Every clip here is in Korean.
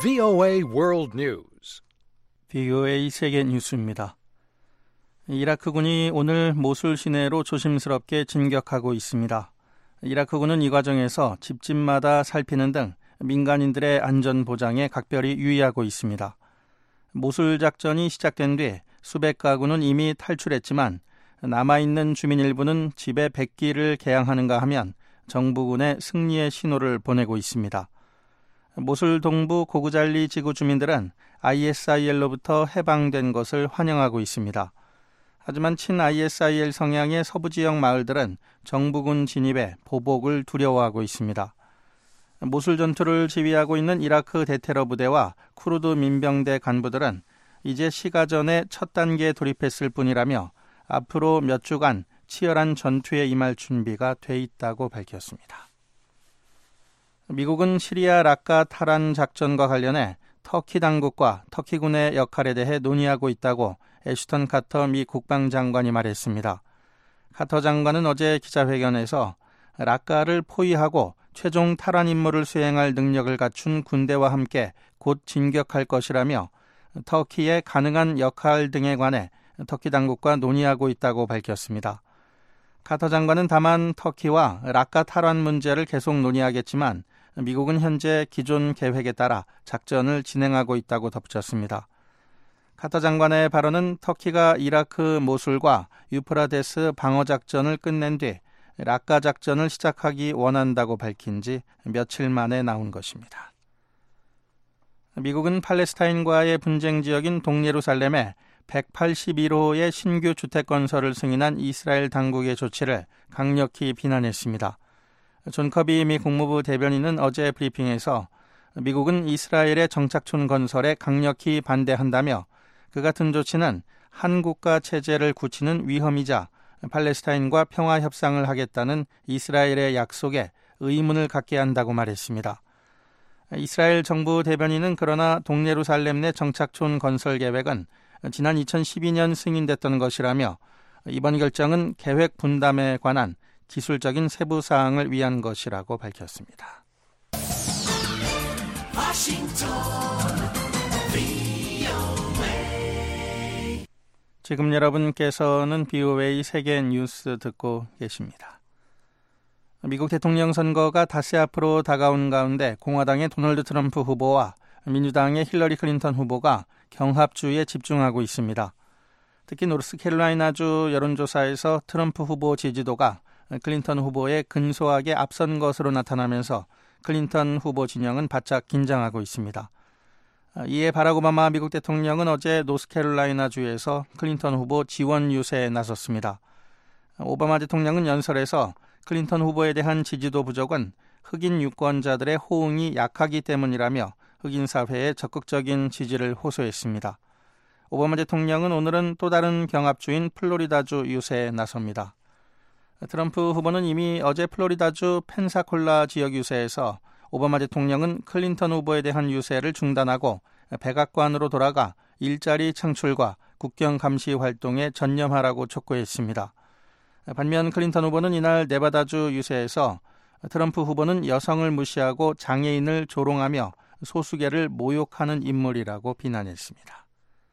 VOA World News. VOA 세계 뉴스입니다. 이라크군이 오늘 모술 시내로 조심스럽게 진격하고 있습니다. 이라크군은 이 과정에서 집집마다 살피는 등 민간인들의 안전 보장에 각별히 유의하고 있습니다. 모술 작전이 시작된 뒤 수백 가구는 이미 탈출했지만 남아있는 주민 일부는 집에 백기를 개양하는가 하면 정부군의 승리의 신호를 보내고 있습니다. 모술 동부 고구잘리 지구 주민들은 ISIL로부터 해방된 것을 환영하고 있습니다. 하지만 친-ISIL 성향의 서부 지역 마을들은 정부군 진입에 보복을 두려워하고 있습니다. 모술 전투를 지휘하고 있는 이라크 대테러 부대와 쿠르드 민병대 간부들은 이제 시가전에 첫 단계에 돌입했을 뿐이라며 앞으로 몇 주간 치열한 전투에 임할 준비가 돼 있다고 밝혔습니다. 미국은 시리아 라카 탈환 작전과 관련해 터키 당국과 터키군의 역할에 대해 논의하고 있다고 애슈턴 카터 미 국방장관이 말했습니다. 카터 장관은 어제 기자회견에서 라카를 포위하고 최종 탈환 임무를 수행할 능력을 갖춘 군대와 함께 곧 진격할 것이라며 터키의 가능한 역할 등에 관해 터키 당국과 논의하고 있다고 밝혔습니다. 카터 장관은 다만 터키와 라카 탈환 문제를 계속 논의하겠지만 미국은 현재 기존 계획에 따라 작전을 진행하고 있다고 덧붙였습니다. 카터 장관의 발언은 터키가 이라크 모술과 유프라데스 방어 작전을 끝낸 뒤 라카 작전을 시작하기 원한다고 밝힌 지 며칠 만에 나온 것입니다. 미국은 팔레스타인과의 분쟁 지역인 동예루살렘에 181호의 신규 주택 건설을 승인한 이스라엘 당국의 조치를 강력히 비난했습니다. 존 커비 미 국무부 대변인은 어제 브리핑에서 미국은 이스라엘의 정착촌 건설에 강력히 반대한다며 그 같은 조치는 한 국가 체제를 굳히는 위험이자 팔레스타인과 평화 협상을 하겠다는 이스라엘의 약속에 의문을 갖게 한다고 말했습니다. 이스라엘 정부 대변인은 그러나 동예루살렘 내 정착촌 건설 계획은 지난 2012년 승인됐던 것이라며 이번 결정은 계획 분담에 관한 기술적인 세부 사항을 위한 것이라고 밝혔습니다. 지금 여러분께서는 BOA 세계 뉴스 듣고 계십니다. 미국 대통령 선거가 닷새 앞으로 다가온 가운데 공화당의 도널드 트럼프 후보와 민주당의 힐러리 클린턴 후보가 경합주에 집중하고 있습니다. 특히 노스캐롤라이나주 여론조사에서 트럼프 후보 지지도가 클린턴 후보에 근소하게 앞선 것으로 나타나면서 클린턴 후보 진영은 바짝 긴장하고 있습니다. 이에 바락 오바마 미국 대통령은 어제 노스캐롤라이나주에서 클린턴 후보 지원 유세에 나섰습니다. 오바마 대통령은 연설에서 클린턴 후보에 대한 지지도 부족은 흑인 유권자들의 호응이 약하기 때문이라며 흑인 사회에 적극적인 지지를 호소했습니다. 오바마 대통령은 오늘은 또 다른 경합주인 플로리다주 유세에 나섭니다. 트럼프 후보는 이미 어제 플로리다주 펜사콜라 지역 유세에서 오바마 대통령은 클린턴 후보에 대한 유세를 중단하고 백악관으로 돌아가 일자리 창출과 국경 감시 활동에 전념하라고 촉구했습니다. 반면 클린턴 후보는 이날 네바다주 유세에서 트럼프 후보는 여성을 무시하고 장애인을 조롱하며 소수계를 모욕하는 인물이라고 비난했습니다.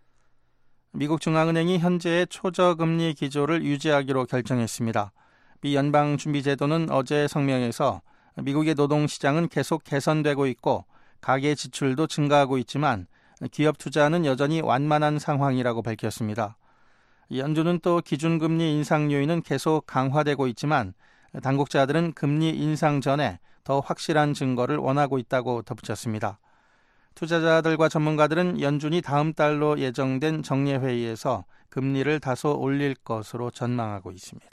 미국 중앙은행이 현재의 초저금리 기조를 유지하기로 결정했습니다. 미 연방준비제도는 어제 성명에서 미국의 노동시장은 계속 개선되고 있고 가계 지출도 증가하고 있지만 기업 투자는 여전히 완만한 상황이라고 밝혔습니다. 연준은 또 기준금리 인상 요인은 계속 강화되고 있지만 당국자들은 금리 인상 전에 더 확실한 증거를 원하고 있다고 덧붙였습니다. 투자자들과 전문가들은 연준이 다음 달로 예정된 정례회의에서 금리를 다소 올릴 것으로 전망하고 있습니다.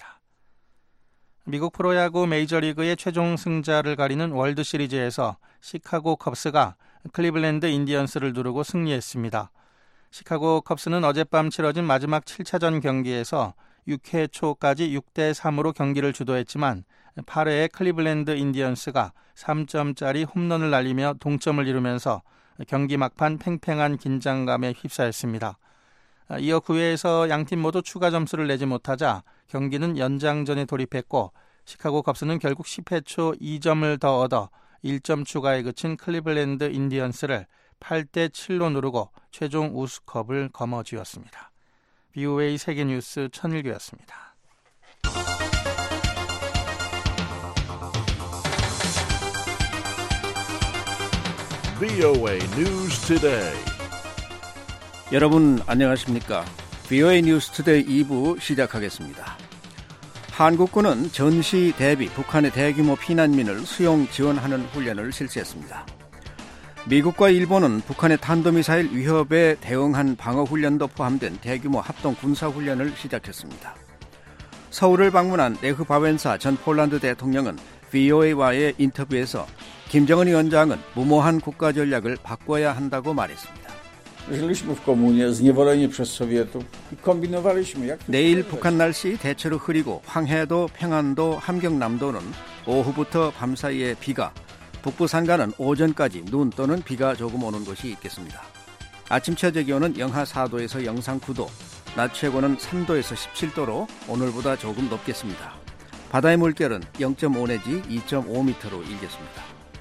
미국 프로야구 메이저리그의 최종 승자를 가리는 월드시리즈에서 시카고 컵스가 클리블랜드 인디언스를 누르고 승리했습니다. 시카고 컵스는 어젯밤 치러진 마지막 7차전 경기에서 6회 초까지 6대3으로 경기를 주도했지만 8회에 클리블랜드 인디언스가 3점짜리 홈런을 날리며 동점을 이루면서 경기 막판 팽팽한 긴장감에 휩싸였습니다. 이어 9회에서 양팀 모두 추가 점수를 내지 못하자 경기는 연장전에 돌입했고 시카고 컵스는 결국 10회 초 2점을 더 얻어 1점 추가에 그친 클리블랜드 인디언스를 8대7로 누르고 최종 우승컵을 거머쥐었습니다. BOA 세계뉴스 천일규였습니다. BOA News Today. 여러분 안녕하십니까? BOA 뉴스 투데이 2부 시작하겠습니다. 한국군은 전시 대비 북한의 대규모 피난민을 수용 지원하는 훈련을 실시했습니다. 미국과 일본은 북한의 탄도미사일 위협에 대응한 방어훈련도 포함된 대규모 합동 군사훈련을 시작했습니다. 서울을 방문한 레흐 바웬사 전 폴란드 대통령은 BOA와의 인터뷰에서 김정은 위원장은 무모한 국가 전략을 바꿔야 한다고 말했습니다. 내일 북한 날씨 대체로 흐리고 황해도, 평안도, 함경남도는 오후부터 밤사이에 비가, 북부 산간은 오전까지 눈 또는 비가 조금 오는 곳이 있겠습니다. 아침 최저 기온은 영하 4도에서 영상 9도, 낮 최고는 3도에서 17도로 오늘보다 조금 높겠습니다. 바다의 물결은 0.5 내지 2.5m로 일겠습니다.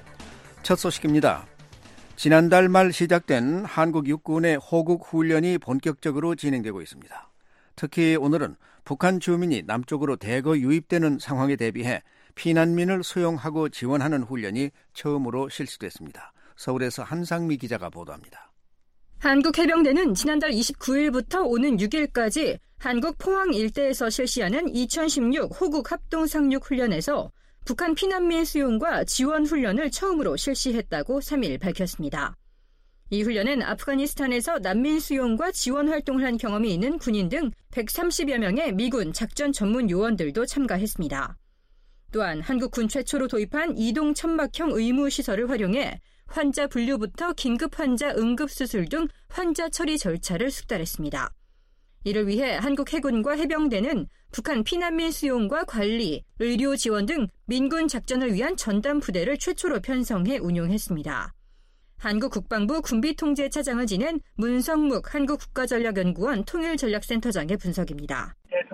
첫 소식입니다. 지난달 말 시작된 한국 육군의 호국 훈련이 본격적으로 진행되고 있습니다. 특히 오늘은 북한 주민이 남쪽으로 대거 유입되는 상황에 대비해 피난민을 수용하고 지원하는 훈련이 처음으로 실시됐습니다. 서울에서 한상미 기자가 보도합니다. 한국 해병대는 지난달 29일부터 오는 6일까지 한국 포항 일대에서 실시하는 2016 호국 합동 상륙 훈련에서 북한 피난민 수용과 지원 훈련을 처음으로 실시했다고 3일 밝혔습니다. 이 훈련은 아프가니스탄에서 난민 수용과 지원 활동을 한 경험이 있는 군인 등 130여 명의 미군 작전 전문 요원들도 참가했습니다. 또한 한국군 최초로 도입한 이동 천막형 의무시설을 활용해 환자 분류부터 긴급 환자 응급수술 등 환자 처리 절차를 숙달했습니다. 이를 위해 한국 해군과 해병대는 북한 피난민 수용과 관리, 의료 지원 등 민군 작전을 위한 전담 부대를 최초로 편성해 운용했습니다. 한국 국방부 군비통제차장을 지낸 문성묵 한국국가전략연구원 통일전략센터장의 분석입니다.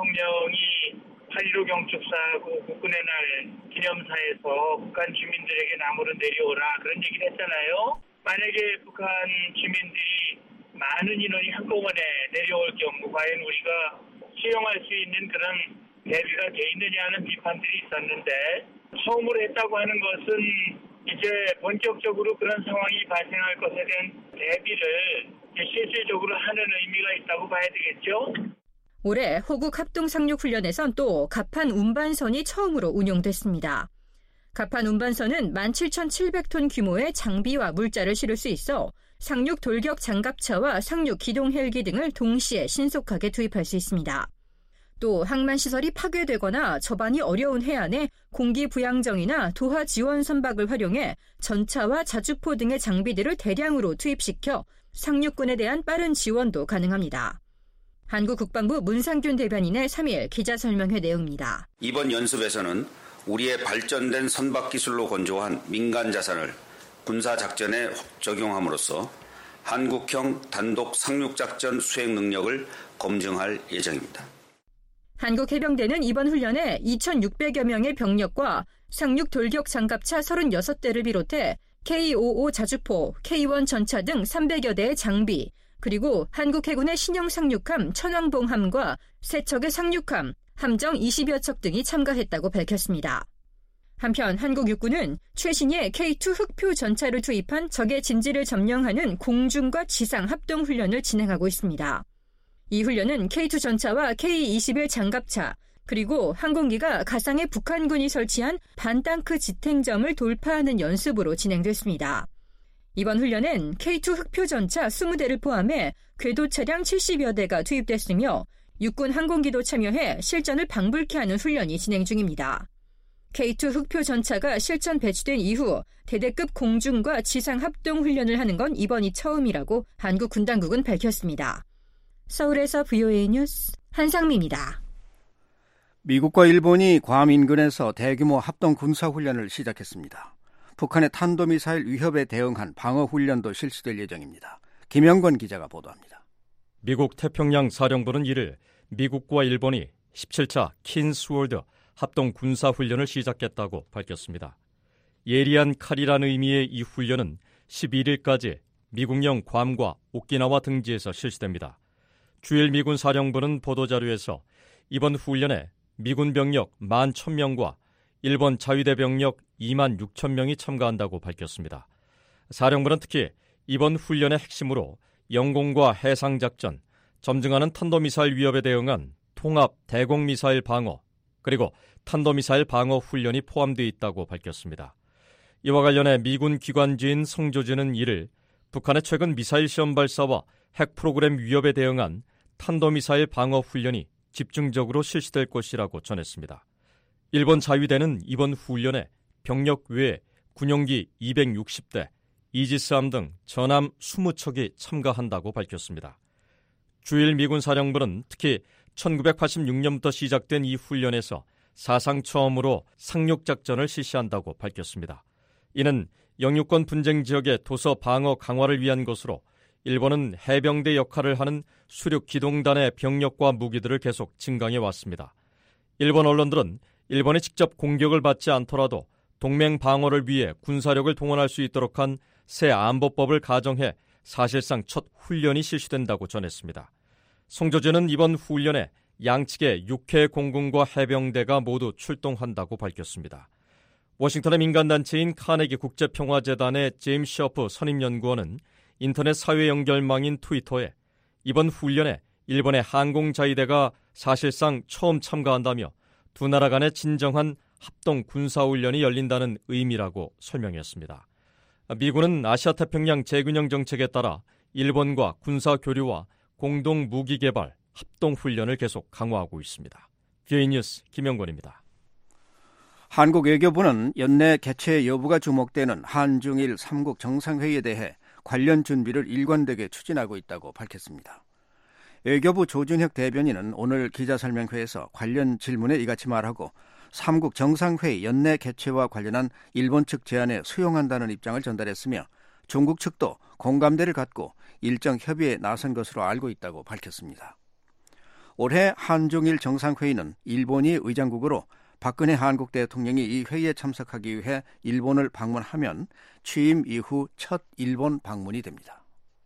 대통령이 8.15 경축사하고 국군의 날 기념사에서 북한 주민들에게 남으로 내려오라 그런 얘기를 했잖아요. 만약에 북한 주민들이 많은 인원이 한꺼번에 내려올 경우 과연 우리가 수용할 수 있는 그런 대비가 돼 있느냐는 비판들이 있었는데 처음으로 했다고 하는 것은 이제 본격적으로 그런 상황이 발생할 것에 대한 대비를 실질적으로 하는 의미가 있다고 봐야 되겠죠. 올해 호국 합동 상륙 훈련에선 또 갑판 운반선이 처음으로 운용됐습니다. 갑판 운반선은 17,700톤 규모의 장비와 물자를 실을 수 있어 상륙 돌격 장갑차와 상륙 기동 헬기 등을 동시에 신속하게 투입할 수 있습니다. 또 항만시설이 파괴되거나 접안이 어려운 해안에 공기부양정이나 도하 지원 선박을 활용해 전차와 자주포 등의 장비들을 대량으로 투입시켜 상륙군에 대한 빠른 지원도 가능합니다. 한국 국방부 문상균 대변인의 3일 기자설명회 내용입니다. 이번 연습에서는 우리의 발전된 선박기술로 건조한 민간 자산을 군사작전에 적용함으로써 한국형 단독 상륙작전 수행 능력을 검증할 예정입니다. 한국 해병대는 이번 훈련에 2,600여 명의 병력과 상륙 돌격 장갑차 36대를 비롯해 K-55 자주포, K-1 전차 등 300여 대의 장비, 그리고 한국 해군의 신형 상륙함 천왕봉함과 3척의 상륙함, 함정 20여 척 등이 참가했다고 밝혔습니다. 한편 한국 육군은 최신의 K2 흑표 전차를 투입한 적의 진지를 점령하는 공중과 지상 합동 훈련을 진행하고 있습니다. 이 훈련은 K2 전차와 K-21 장갑차, 그리고 항공기가 가상의 북한군이 설치한 반땅크 지탱점을 돌파하는 연습으로 진행됐습니다. 이번 훈련엔 K2 흑표 전차 20대를 포함해 궤도 차량 70여 대가 투입됐으며 육군 항공기도 참여해 실전을 방불케 하는 훈련이 진행 중입니다. K2 흑표 전차가 실전 배치된 이후 대대급 공중과 지상 합동 훈련을 하는 건 이번이 처음이라고 한국 군 당국은 밝혔습니다. 서울에서 BOA 뉴스 한상미입니다. 미국과 일본이 괌 인근에서 대규모 합동 군사훈련을 시작했습니다. 북한의 탄도미사일 위협에 대응한 방어훈련도 실시될 예정입니다. 김영권 기자가 보도합니다. 미국 태평양 사령부는 이를 미국과 일본이 17차 킨스월드 합동 군사훈련을 시작했다고 밝혔습니다. 예리한 칼이라는 의미의 이 훈련은 11일까지 미국령 괌과 오키나와 등지에서 실시됩니다. 주일 미군 사령부는 보도자료에서 이번 훈련에 미군 병력 11,000명과 일본 자위대 병력 26,000명이 참가한다고 밝혔습니다. 사령부는 특히 이번 훈련의 핵심으로 영공과 해상작전, 점증하는 탄도미사일 위협에 대응한 통합 대공미사일 방어, 그리고 탄도미사일 방어 훈련이 포함되어 있다고 밝혔습니다. 이와 관련해 미군 기관지인 성조지는 이를 북한의 최근 미사일 시험 발사와 핵 프로그램 위협에 대응한 탄도미사일 방어 훈련이 집중적으로 실시될 것이라고 전했습니다. 일본 자위대는 이번 훈련에 병력 외에 군용기 260대, 이지스함 등 전함 20척이 참가한다고 밝혔습니다. 주일 미군 사령부는 특히 1986년부터 시작된 이 훈련에서 사상 처음으로 상륙작전을 실시한다고 밝혔습니다. 이는 영유권 분쟁 지역의 도서 방어 강화를 위한 것으로 일본은 해병대 역할을 하는 수륙 기동단의 병력과 무기들을 계속 증강해 왔습니다. 일본 언론들은 일본이 직접 공격을 받지 않더라도 동맹 방어를 위해 군사력을 동원할 수 있도록 한 새 안보법을 가정해 사실상 첫 훈련이 실시된다고 전했습니다. 송조제는 이번 훈련에 양측의 육해 공군과 해병대가 모두 출동한다고 밝혔습니다. 워싱턴의 민간단체인 카네기 국제평화재단의 제임스 셔프 선임연구원은 인터넷 사회 연결망인 트위터에 이번 훈련에 일본의 항공자위대가 사실상 처음 참가한다며 두 나라 간의 진정한 합동 군사훈련이 열린다는 의미라고 설명했습니다. 미군은 아시아태평양 재균형 정책에 따라 일본과 군사교류와 공동 무기 개발, 합동훈련을 계속 강화하고 있습니다. VOA 뉴스 김영권입니다. 한국 외교부는 연내 개최 여부가 주목되는 한중일 3국 정상회의에 대해 관련 준비를 일관되게 추진하고 있다고 밝혔습니다. 외교부 조준혁 대변인은 오늘 기자설명회에서 관련 질문에 이같이 말하고 3국 정상회의 연내 개최와 관련한 일본 측 제안에 수용한다는 입장을 전달했으며 중국 측도 공감대를 갖고 일정 협의에 나선 것으로 알고 있다고 밝혔습니다. 올해 한중일 정상회의는 일본이 의장국으로 박근혜 한국 대통령이 이 회의에 참석하기 위해 일본을 방문하면 취임 이후 첫 일본 방문이 됩니다.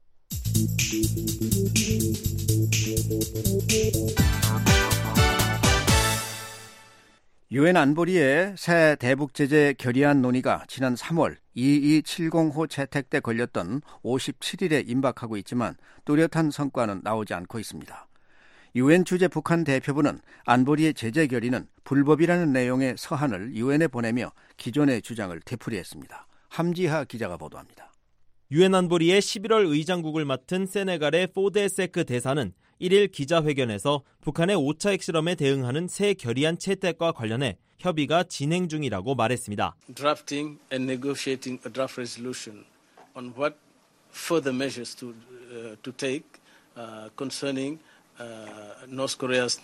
유엔 안보리의 새 대북 제재 결의안 논의가 지난 3월 2270호 채택 때 걸렸던 57일에 임박하고 있지만 뚜렷한 성과는 나오지 않고 있습니다. 유엔 주재 북한 대표부는 안보리의 제재 결의는 불법이라는 내용의 서한을 유엔에 보내며 기존의 주장을 되풀이했습니다. 함지하 기자가 보도합니다. 유엔 안보리의 11월 의장국을 맡은 세네갈의 포데 세크 대사는 1일 기자회견에서 북한의 5차 핵실험에 대응하는 새 결의안 채택과 관련해 협의가 진행 중이라고 말했습니다. Drafting and negotiating a draft resolution on what further measures to take concerning North Korea's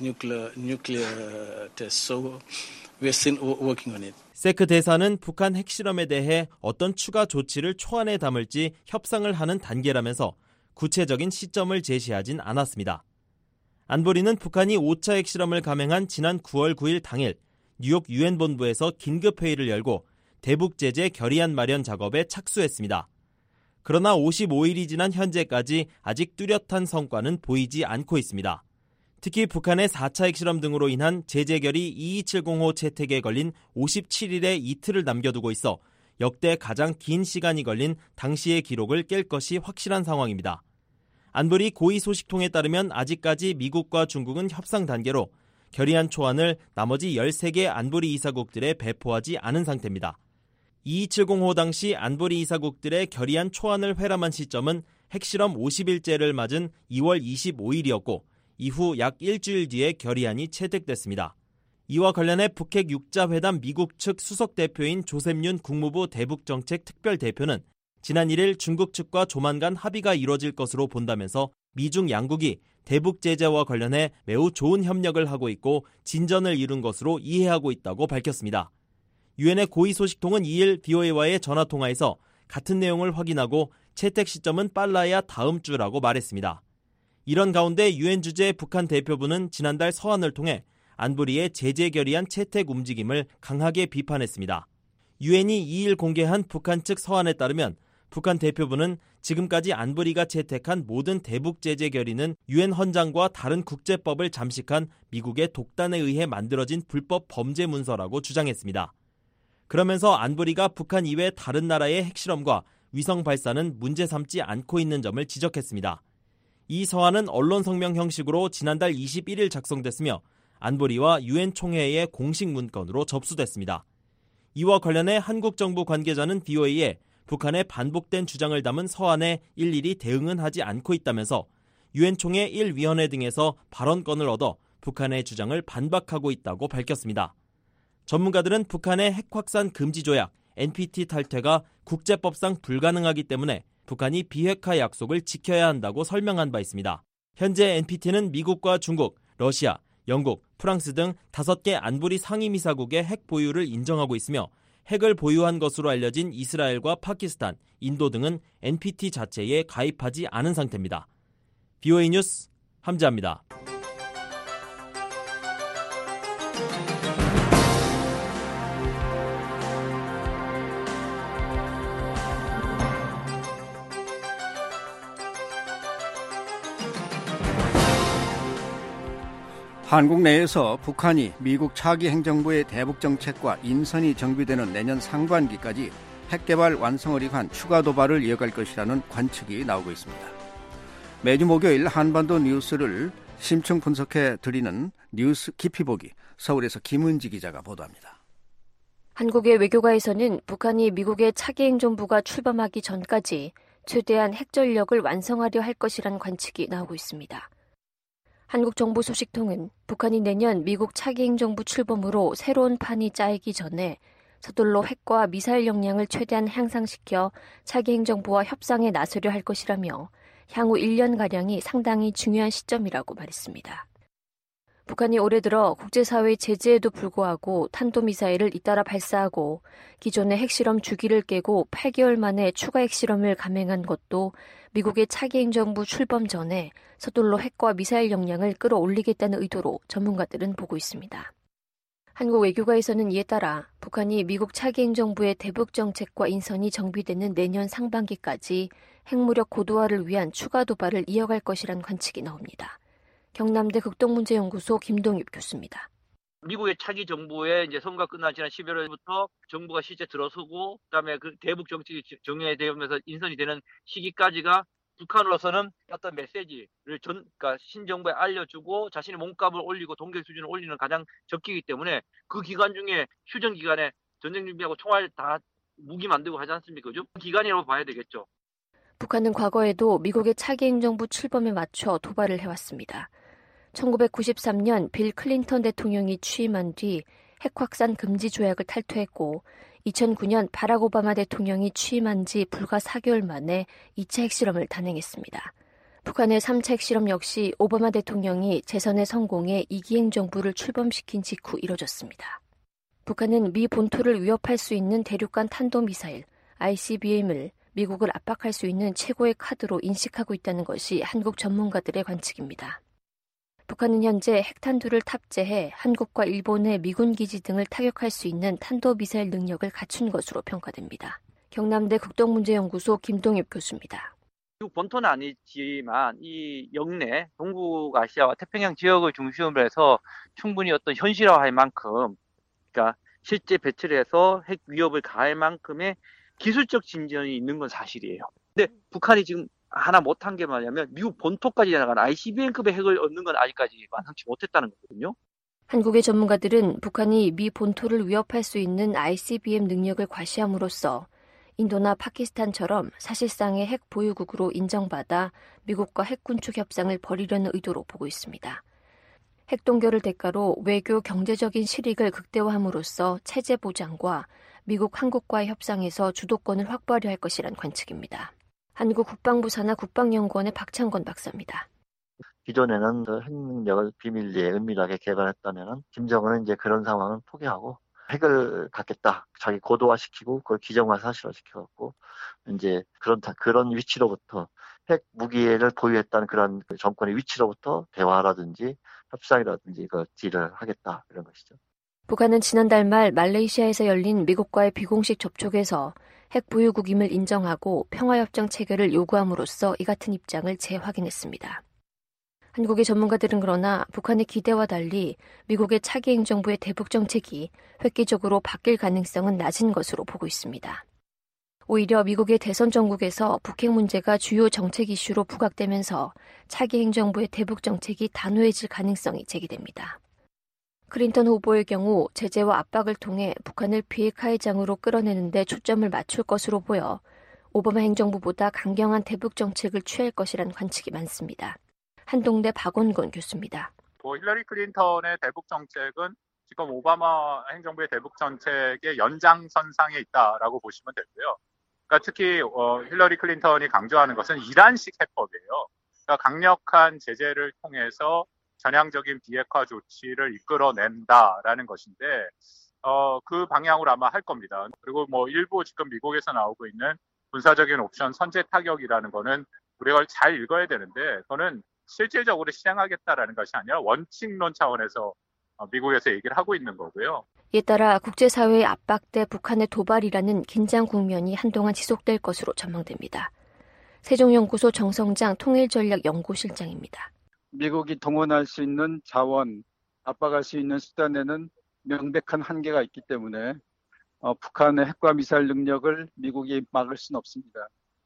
nuclear test. So we're still working on it. 세크 대사는 북한 핵실험에 대해 어떤 추가 조치를 초안에 담을지 협상을 하는 단계라면서 구체적인 시점을 제시하진 않았습니다. 안보리는 북한이 5차 핵실험을 감행한 지난 9월 9일 당일 뉴욕 유엔 본부에서 긴급회의를 열고 대북 제재 결의안 마련 작업에 착수했습니다. 그러나 55일이 지난 현재까지 아직 뚜렷한 성과는 보이지 않고 있습니다. 특히 북한의 4차 핵실험 등으로 인한 제재 결의 2270호 채택에 걸린 57일의 이틀을 남겨두고 있어 역대 가장 긴 시간이 걸린 당시의 기록을 깰 것이 확실한 상황입니다. 안보리 고위 소식통에 따르면 아직까지 미국과 중국은 협상 단계로 결의안 초안을 나머지 13개 안보리 이사국들에 배포하지 않은 상태입니다. 2270호 당시 안보리 이사국들의 결의안 초안을 회람한 시점은 핵실험 50일째를 맞은 2월 25일이었고 이후 약 일주일 뒤에 결의안이 채택됐습니다. 이와 관련해 북핵 6자 회담 미국 측 수석 대표인 조셉윤 국무부 대북정책 특별대표는 지난 1일 중국 측과 조만간 합의가 이뤄질 것으로 본다면서 미중 양국이 대북 제재와 관련해 매우 좋은 협력을 하고 있고 진전을 이룬 것으로 이해하고 있다고 밝혔습니다. 유엔의 고위 소식통은 2일 VOA와의 전화통화에서 같은 내용을 확인하고 채택 시점은 빨라야 다음 주라고 말했습니다. 이런 가운데 유엔 주재 북한 대표부는 지난달 서한을 통해 안보리의 제재 결의안 채택 움직임을 강하게 비판했습니다. 유엔이 2일 공개한 북한 측 서한에 따르면 북한 대표부는 지금까지 안보리가 채택한 모든 대북 제재 결의는 유엔 헌장과 다른 국제법을 잠식한 미국의 독단에 의해 만들어진 불법 범죄 문서라고 주장했습니다. 그러면서 안보리가 북한 이외 다른 나라의 핵실험과 위성 발사는 문제 삼지 않고 있는 점을 지적했습니다. 이 서한은 언론 성명 형식으로 지난달 21일 작성됐으며 안보리와 유엔 총회의 공식 문건으로 접수됐습니다. 이와 관련해 한국 정부 관계자는 BOA에 북한의 반복된 주장을 담은 서한에 일일이 대응은 하지 않고 있다면서 유엔 총회 1위원회 등에서 발언권을 얻어 북한의 주장을 반박하고 있다고 밝혔습니다. 전문가들은 북한의 핵 확산 금지 조약 NPT 탈퇴가 국제법상 불가능하기 때문에 북한이 비핵화 약속을 지켜야 한다고 설명한 바 있습니다. 현재 NPT는 미국과 중국, 러시아, 영국, 프랑스 등 5개 안보리 상임이사국의 핵 보유를 인정하고 있으며 핵을 보유한 것으로 알려진 이스라엘과 파키스탄, 인도 등은 NPT 자체에 가입하지 않은 상태입니다. BOA 뉴스 함재합니다. 한국 내에서 북한이 미국 차기 행정부의 대북 정책과 인선이 정비되는 내년 상반기까지 핵개발 완성을 위한 추가 도발을 이어갈 것이라는 관측이 나오고 있습니다. 매주 목요일 한반도 뉴스를 심층 분석해 드리는 뉴스 깊이보기, 서울에서 김은지 기자가 보도합니다. 한국의 외교가에서는 북한이 미국의 차기 행정부가 출범하기 전까지 최대한 핵 전력을 완성하려 할 것이란 관측이 나오고 있습니다. 한국 정부 소식통은 북한이 내년 미국 차기 행정부 출범으로 새로운 판이 짜이기 전에 서둘러 핵과 미사일 역량을 최대한 향상시켜 차기 행정부와 협상에 나서려 할 것이라며 향후 1년가량이 상당히 중요한 시점이라고 말했습니다. 북한이 올해 들어 국제사회의 제재에도 불구하고 탄도미사일을 잇따라 발사하고 기존의 핵실험 주기를 깨고 8개월 만에 추가 핵실험을 감행한 것도 미국의 차기 행정부 출범 전에 서둘러 핵과 미사일 역량을 끌어올리겠다는 의도로 전문가들은 보고 있습니다. 한국 외교가에서는 이에 따라 북한이 미국 차기 행정부의 대북 정책과 인선이 정비되는 내년 상반기까지 핵무력 고도화를 위한 추가 도발을 이어갈 것이란 관측이 나옵니다. 경남대 극동문제연구소 김동엽 교수입니다. 미국의 차기 정부의 이제 선거가 끝난 지난 11월부터 정부가 실제 들어서고 그다음에 그 대북 정책이 정해되면서 인선이 되는 시기까지가 북한으로서는 어떤 메시지를 그러니까 신정부에 알려주고 자신의 몸값을 올리고 동결 수준을 올리는 가장 적기이기 때문에 그 기간 중에 휴전 기간에 전쟁 준비하고 총알 다 무기 만들고 하지 않습니까? 그죠? 그 기간이라고 봐야 되겠죠. 북한은 과거에도 미국의 차기 행정부 출범에 맞춰 도발을 해왔습니다. 1993년 빌 클린턴 대통령이 취임한 뒤 핵 확산 금지 조약을 탈퇴했고 2009년 바락 오바마 대통령이 취임한 지 불과 4개월 만에 2차 핵실험을 단행했습니다. 북한의 3차 핵실험 역시 오바마 대통령이 재선에 성공해 2기 행정부를 출범시킨 직후 이뤄졌습니다. 북한은 미 본토를 위협할 수 있는 대륙간 탄도미사일 ICBM을 미국을 압박할 수 있는 최고의 카드로 인식하고 있다는 것이 한국 전문가들의 관측입니다. 북한은 현재 핵탄두를 탑재해 한국과 일본의 미군 기지 등을 타격할 수 있는 탄도미사일 능력을 갖춘 것으로 평가됩니다. 경남대 극동문제연구소 김동엽 교수입니다. 미국 본토는 아니지만 이 영내 동북아시아와 태평양 지역을 중심으로 해서 충분히 어떤 현실화할 만큼 그러니까 실제 배치를 해서 핵 위협을 가할 만큼의 기술적 진전이 있는 건 사실이에요. 근데 북한이 지금 하나 못한 게 뭐냐면 미국 본토까지 나간 ICBM급의 핵을 얻는 건 아직까지 완성치 못했다는 거거든요. 한국의 전문가들은 북한이 미 본토를 위협할 수 있는 ICBM 능력을 과시함으로써 인도나 파키스탄처럼 사실상의 핵 보유국으로 인정받아 미국과 핵 군축 협상을 벌이려는 의도로 보고 있습니다. 핵 동결을 대가로 외교 경제적인 실익을 극대화함으로써 체제 보장과 미국 한국과의 협상에서 주도권을 확보하려 할 것이란 관측입니다. 한국 국방부 산하 국방연구원의 박창건 박사입니다. 기존에는 핵 능력을 비밀리에 은밀하게 개발했다면 김정은은 이제 그런 상황은 포기하고 핵을 갖겠다. 자기 고도화시키고 그걸 기정화 사실화시켜갖고 이제 그런 위치로부터 핵 무기를 보유했다는 그런 정권의 위치로부터 대화라든지 협상이라든지 그 딜을 하겠다 이런 것이죠. 북한은 지난달 말 말레이시아에서 열린 미국과의 비공식 접촉에서 핵 보유국임을 인정하고 평화협정 체결을 요구함으로써 이 같은 입장을 재확인했습니다. 한국의 전문가들은 그러나 북한의 기대와 달리 미국의 차기 행정부의 대북 정책이 획기적으로 바뀔 가능성은 낮은 것으로 보고 있습니다. 오히려 미국의 대선 전국에서 북핵 문제가 주요 정책 이슈로 부각되면서 차기 행정부의 대북 정책이 단호해질 가능성이 제기됩니다. 클린턴 후보의 경우 제재와 압박을 통해 북한을 비핵화의 장으로 끌어내는 데 초점을 맞출 것으로 보여 오바마 행정부보다 강경한 대북 정책을 취할 것이란 관측이 많습니다. 한동대 박원곤 교수입니다. 힐러리 클린턴의 대북 정책은 지금 오바마 행정부의 대북 정책의 연장선상에 있다라고 보시면 되고요. 그러니까 특히 힐러리 클린턴이 강조하는 것은 이란식 해법이에요. 그러니까 강력한 제재를 통해서 전향적인 비핵화 조치를 이끌어낸다라는 것인데 그 방향으로 아마 할 겁니다. 그리고 일부 지금 미국에서 나오고 있는 군사적인 옵션 선제 타격이라는 거는 우리가 잘 읽어야 되는데 그거는 실질적으로 실행하겠다라는 것이 아니라 원칙론 차원에서 미국에서 얘기를 하고 있는 거고요. 이에 따라 국제사회의 압박 대 북한의 도발이라는 긴장 국면이 한동안 지속될 것으로 전망됩니다. 세종연구소 정성장 통일전략연구실장입니다. 미국이 동원할 수 있는 자원, 압박할 수 있는 수단에는 명백한 한계가 있기 때문에 북한의 핵과 미사일 능력을 미국이 막을 수는 없습니다.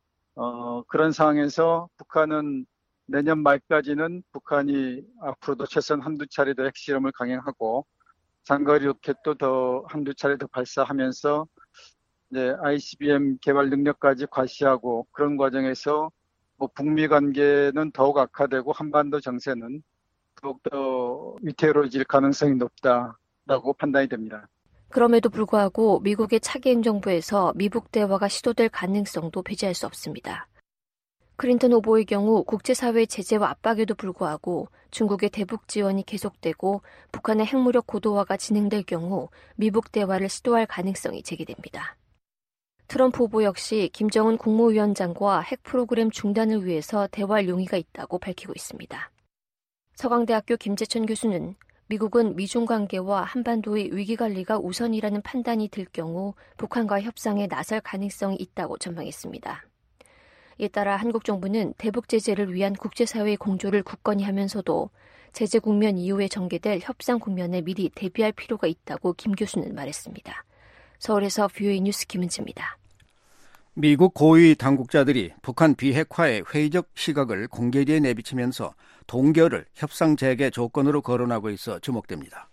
그런 상황에서 북한은 내년 말까지는 북한이 앞으로도 최소한 한두 차례 더 핵실험을 강행하고 장거리 로켓도 더 한두 차례 더 발사하면서 이제 ICBM 개발 능력까지 과시하고 그런 과정에서 북미 관계는 더욱 악화되고 한반도 정세는 더욱더 위태로워질 가능성이 높다라고 판단이 됩니다. 그럼에도 불구하고 미국의 차기 행정부에서 미북 대화가 시도될 가능성도 배제할 수 없습니다. 클린턴 후보의 경우 국제사회의 제재와 압박에도 불구하고 중국의 대북 지원이 계속되고 북한의 핵무력 고도화가 진행될 경우 미북 대화를 시도할 가능성이 제기됩니다. 트럼프 후보 역시 김정은 국무위원장과 핵 프로그램 중단을 위해서 대화할 용의가 있다고 밝히고 있습니다. 서강대학교 김재천 교수는 미국은 미중 관계와 한반도의 위기관리가 우선이라는 판단이 들 경우 북한과 협상에 나설 가능성이 있다고 전망했습니다. 이에 따라 한국 정부는 대북 제재를 위한 국제사회의 공조를 굳건히 하면서도 제재 국면 이후에 전개될 협상 국면에 미리 대비할 필요가 있다고 김 교수는 말했습니다. 서울에서 VOA 뉴스 김은지입니다. 미국 고위 당국자들이 북한 비핵화의 회의적 시각을 공개리에 내비치면서 동결을 협상 재개 조건으로 거론하고 있어 주목됩니다.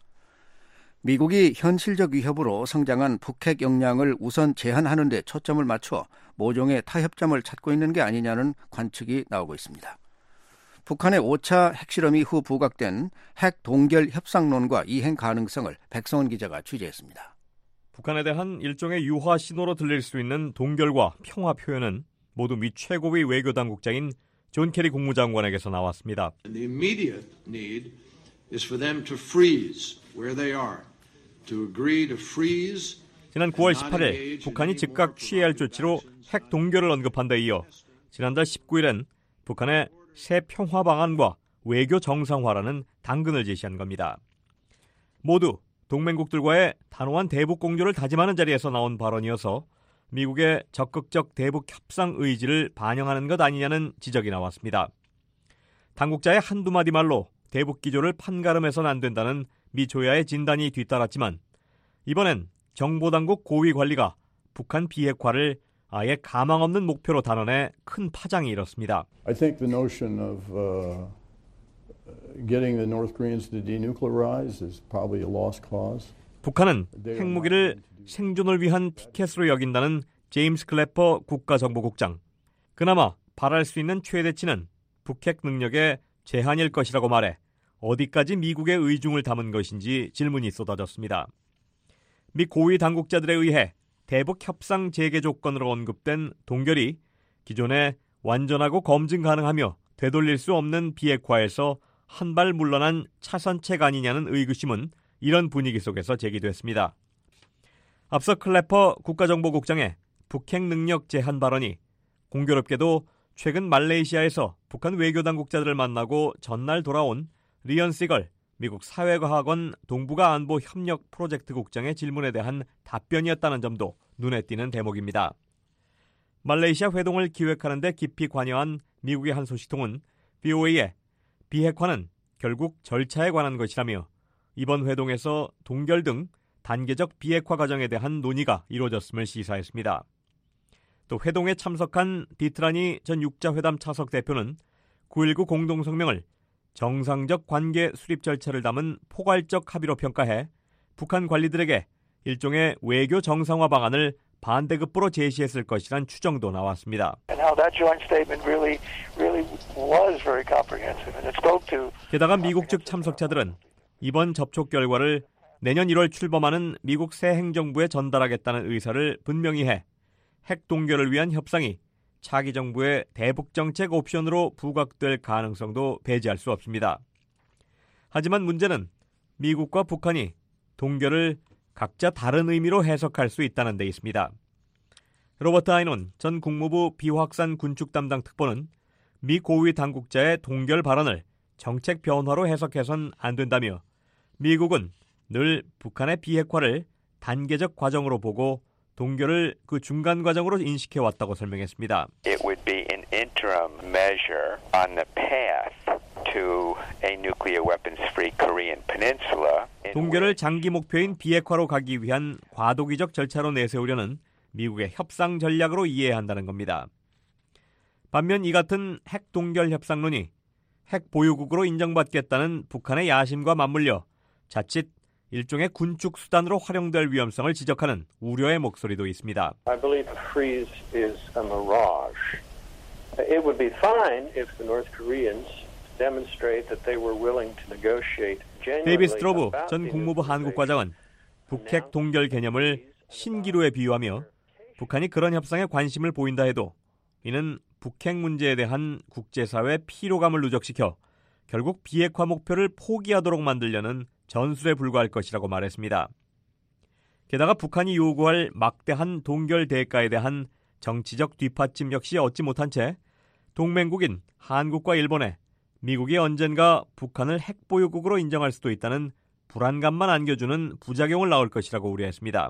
미국이 현실적 위협으로 성장한 북핵 역량을 우선 제한하는 데 초점을 맞춰 모종의 타협점을 찾고 있는 게 아니냐는 관측이 나오고 있습니다. 북한의 5차 핵실험 이후 부각된 핵 동결 협상론과 이행 가능성을 백성원 기자가 취재했습니다. 북한에 대한 일종의 유화 신호로 들릴 수 있는 동결과 평화 표현은 모두 미 최고위 외교당국자인 존 케리 국무장관에게서 나왔습니다. The immediate need is for them to freeze where they are, to agree to freeze. 지난 9월 18일 북한이 즉각 취해야 할 조치로 핵 동결을 언급한 데 이어 지난달 19일엔 북한의 새 평화 방안과 외교 정상화라는 당근을 제시한 겁니다. 모두 동맹국들과의 단호한 대북 공조를 다짐하는 자리에서 나온 발언이어서 미국의 적극적 대북 협상 의지를 반영하는 것 아니냐는 지적이 나왔습니다. 당국자의 한두 마디 말로 대북 기조를 판가름해서는 안 된다는 미 조야의 진단이 뒤따랐지만 이번엔 정보당국 고위 관리가 북한 비핵화를 아예 가망 없는 목표로 단언해 큰 파장이 일었습니다. I think the notion of getting the North Koreans to denuclearize is probably a lost cause. 북한은 핵무기를 생존을 위한 티켓으로 여긴다는 제임스 클래퍼 국가정보국장. 그나마 바랄 수 있는 최대치는 북핵 능력의 제한일 것이라고 말해 어디까지 미국의 의중을 담은 것인지 질문이 쏟아졌습니다. 미 고위 당국자들에 의해 대북 협상 재개 조건으로 언급된 동결이 기존에 완전하고 검증 가능하며 되돌릴 수 없는 비핵화에서 한 발 물러난 차선책 아니냐는 의구심은 이런 분위기 속에서 제기됐습니다. 앞서 클래퍼 국가정보국장의 북핵 능력 제한 발언이 공교롭게도 최근 말레이시아에서 북한 외교당국자들을 만나고 전날 돌아온 리언 시걸 미국 사회과학원 동북아 안보 협력 프로젝트 국장의 질문에 대한 답변이었다는 점도 눈에 띄는 대목입니다. 말레이시아 회동을 기획하는 데 깊이 관여한 미국의 한 소식통은 VOA에 비핵화는 결국 절차에 관한 것이라며 이번 회동에서 동결 등 단계적 비핵화 과정에 대한 논의가 이루어졌음을 시사했습니다. 또 회동에 참석한 디트라니 전 육자회담 차석 대표는 9.19 공동성명을 정상적 관계 수립 절차를 담은 포괄적 합의로 평가해 북한 관리들에게 일종의 외교 정상화 방안을 반대급부로 제시했을 것이란 추정도 나왔습니다. 게다가 미국 측 참석자들은 이번 접촉 결과를 내년 1월 출범하는 미국 새 행정부에 전달하겠다는 의사를 분명히 해 핵 동결을 위한 협상이 차기 정부의 대북 정책 옵션으로 부각될 가능성도 배제할 수 없습니다. 하지만 문제는 미국과 북한이 동결을 각자 다른 의미로 해석할 수 있다는 데 있습니다. 로버트 아이논 전 국무부 비확산 군축 담당 특보는 미 고위 당국자의 동결 발언을 정책 변화로 해석해선 안 된다며 미국은 늘 북한의 비핵화를 단계적 과정으로 보고 동결을 그 중간 과정으로 인식해왔다고 설명했습니다. It would be an interim measure on the path to a nuclear weapons-free Korean peninsula. 동결을 장기 목표인 비핵화로 가기 위한 과도기적 절차로 내세우려는 미국의 협상 전략으로 이해해야 한다는 겁니다. 반면 이 같은 핵 동결 협상론이 핵 보유국으로 인정받겠다는 북한의 야심과 맞물려 자칫 일종의 군축 수단으로 활용될 위험성을 지적하는 우려의 목소리도 있습니다. I believe a freeze is a mirage. It would be fine if the North Koreans demonstrate that they were willing to negotiate genuinely. 데이비 스트로브 전 국무부 한국과장은 북핵 동결 개념을 신기루에 비유하며 북한이 그런 협상에 관심을 보인다 해도 이는 북핵 문제에 대한 국제사회의 피로감을 누적시켜 결국 비핵화 목표를 포기하도록 만들려는 전술에 불과할 것이라고 말했습니다. 게다가 북한이 요구할 막대한 동결 대가에 대한 정치적 뒷받침 역시 얻지 못한 채 동맹국인 한국과 일본에 미국이 언젠가 북한을 핵보유국으로 인정할 수도 있다는 불안감만 안겨주는 부작용을 낳을 것이라고 우려했습니다.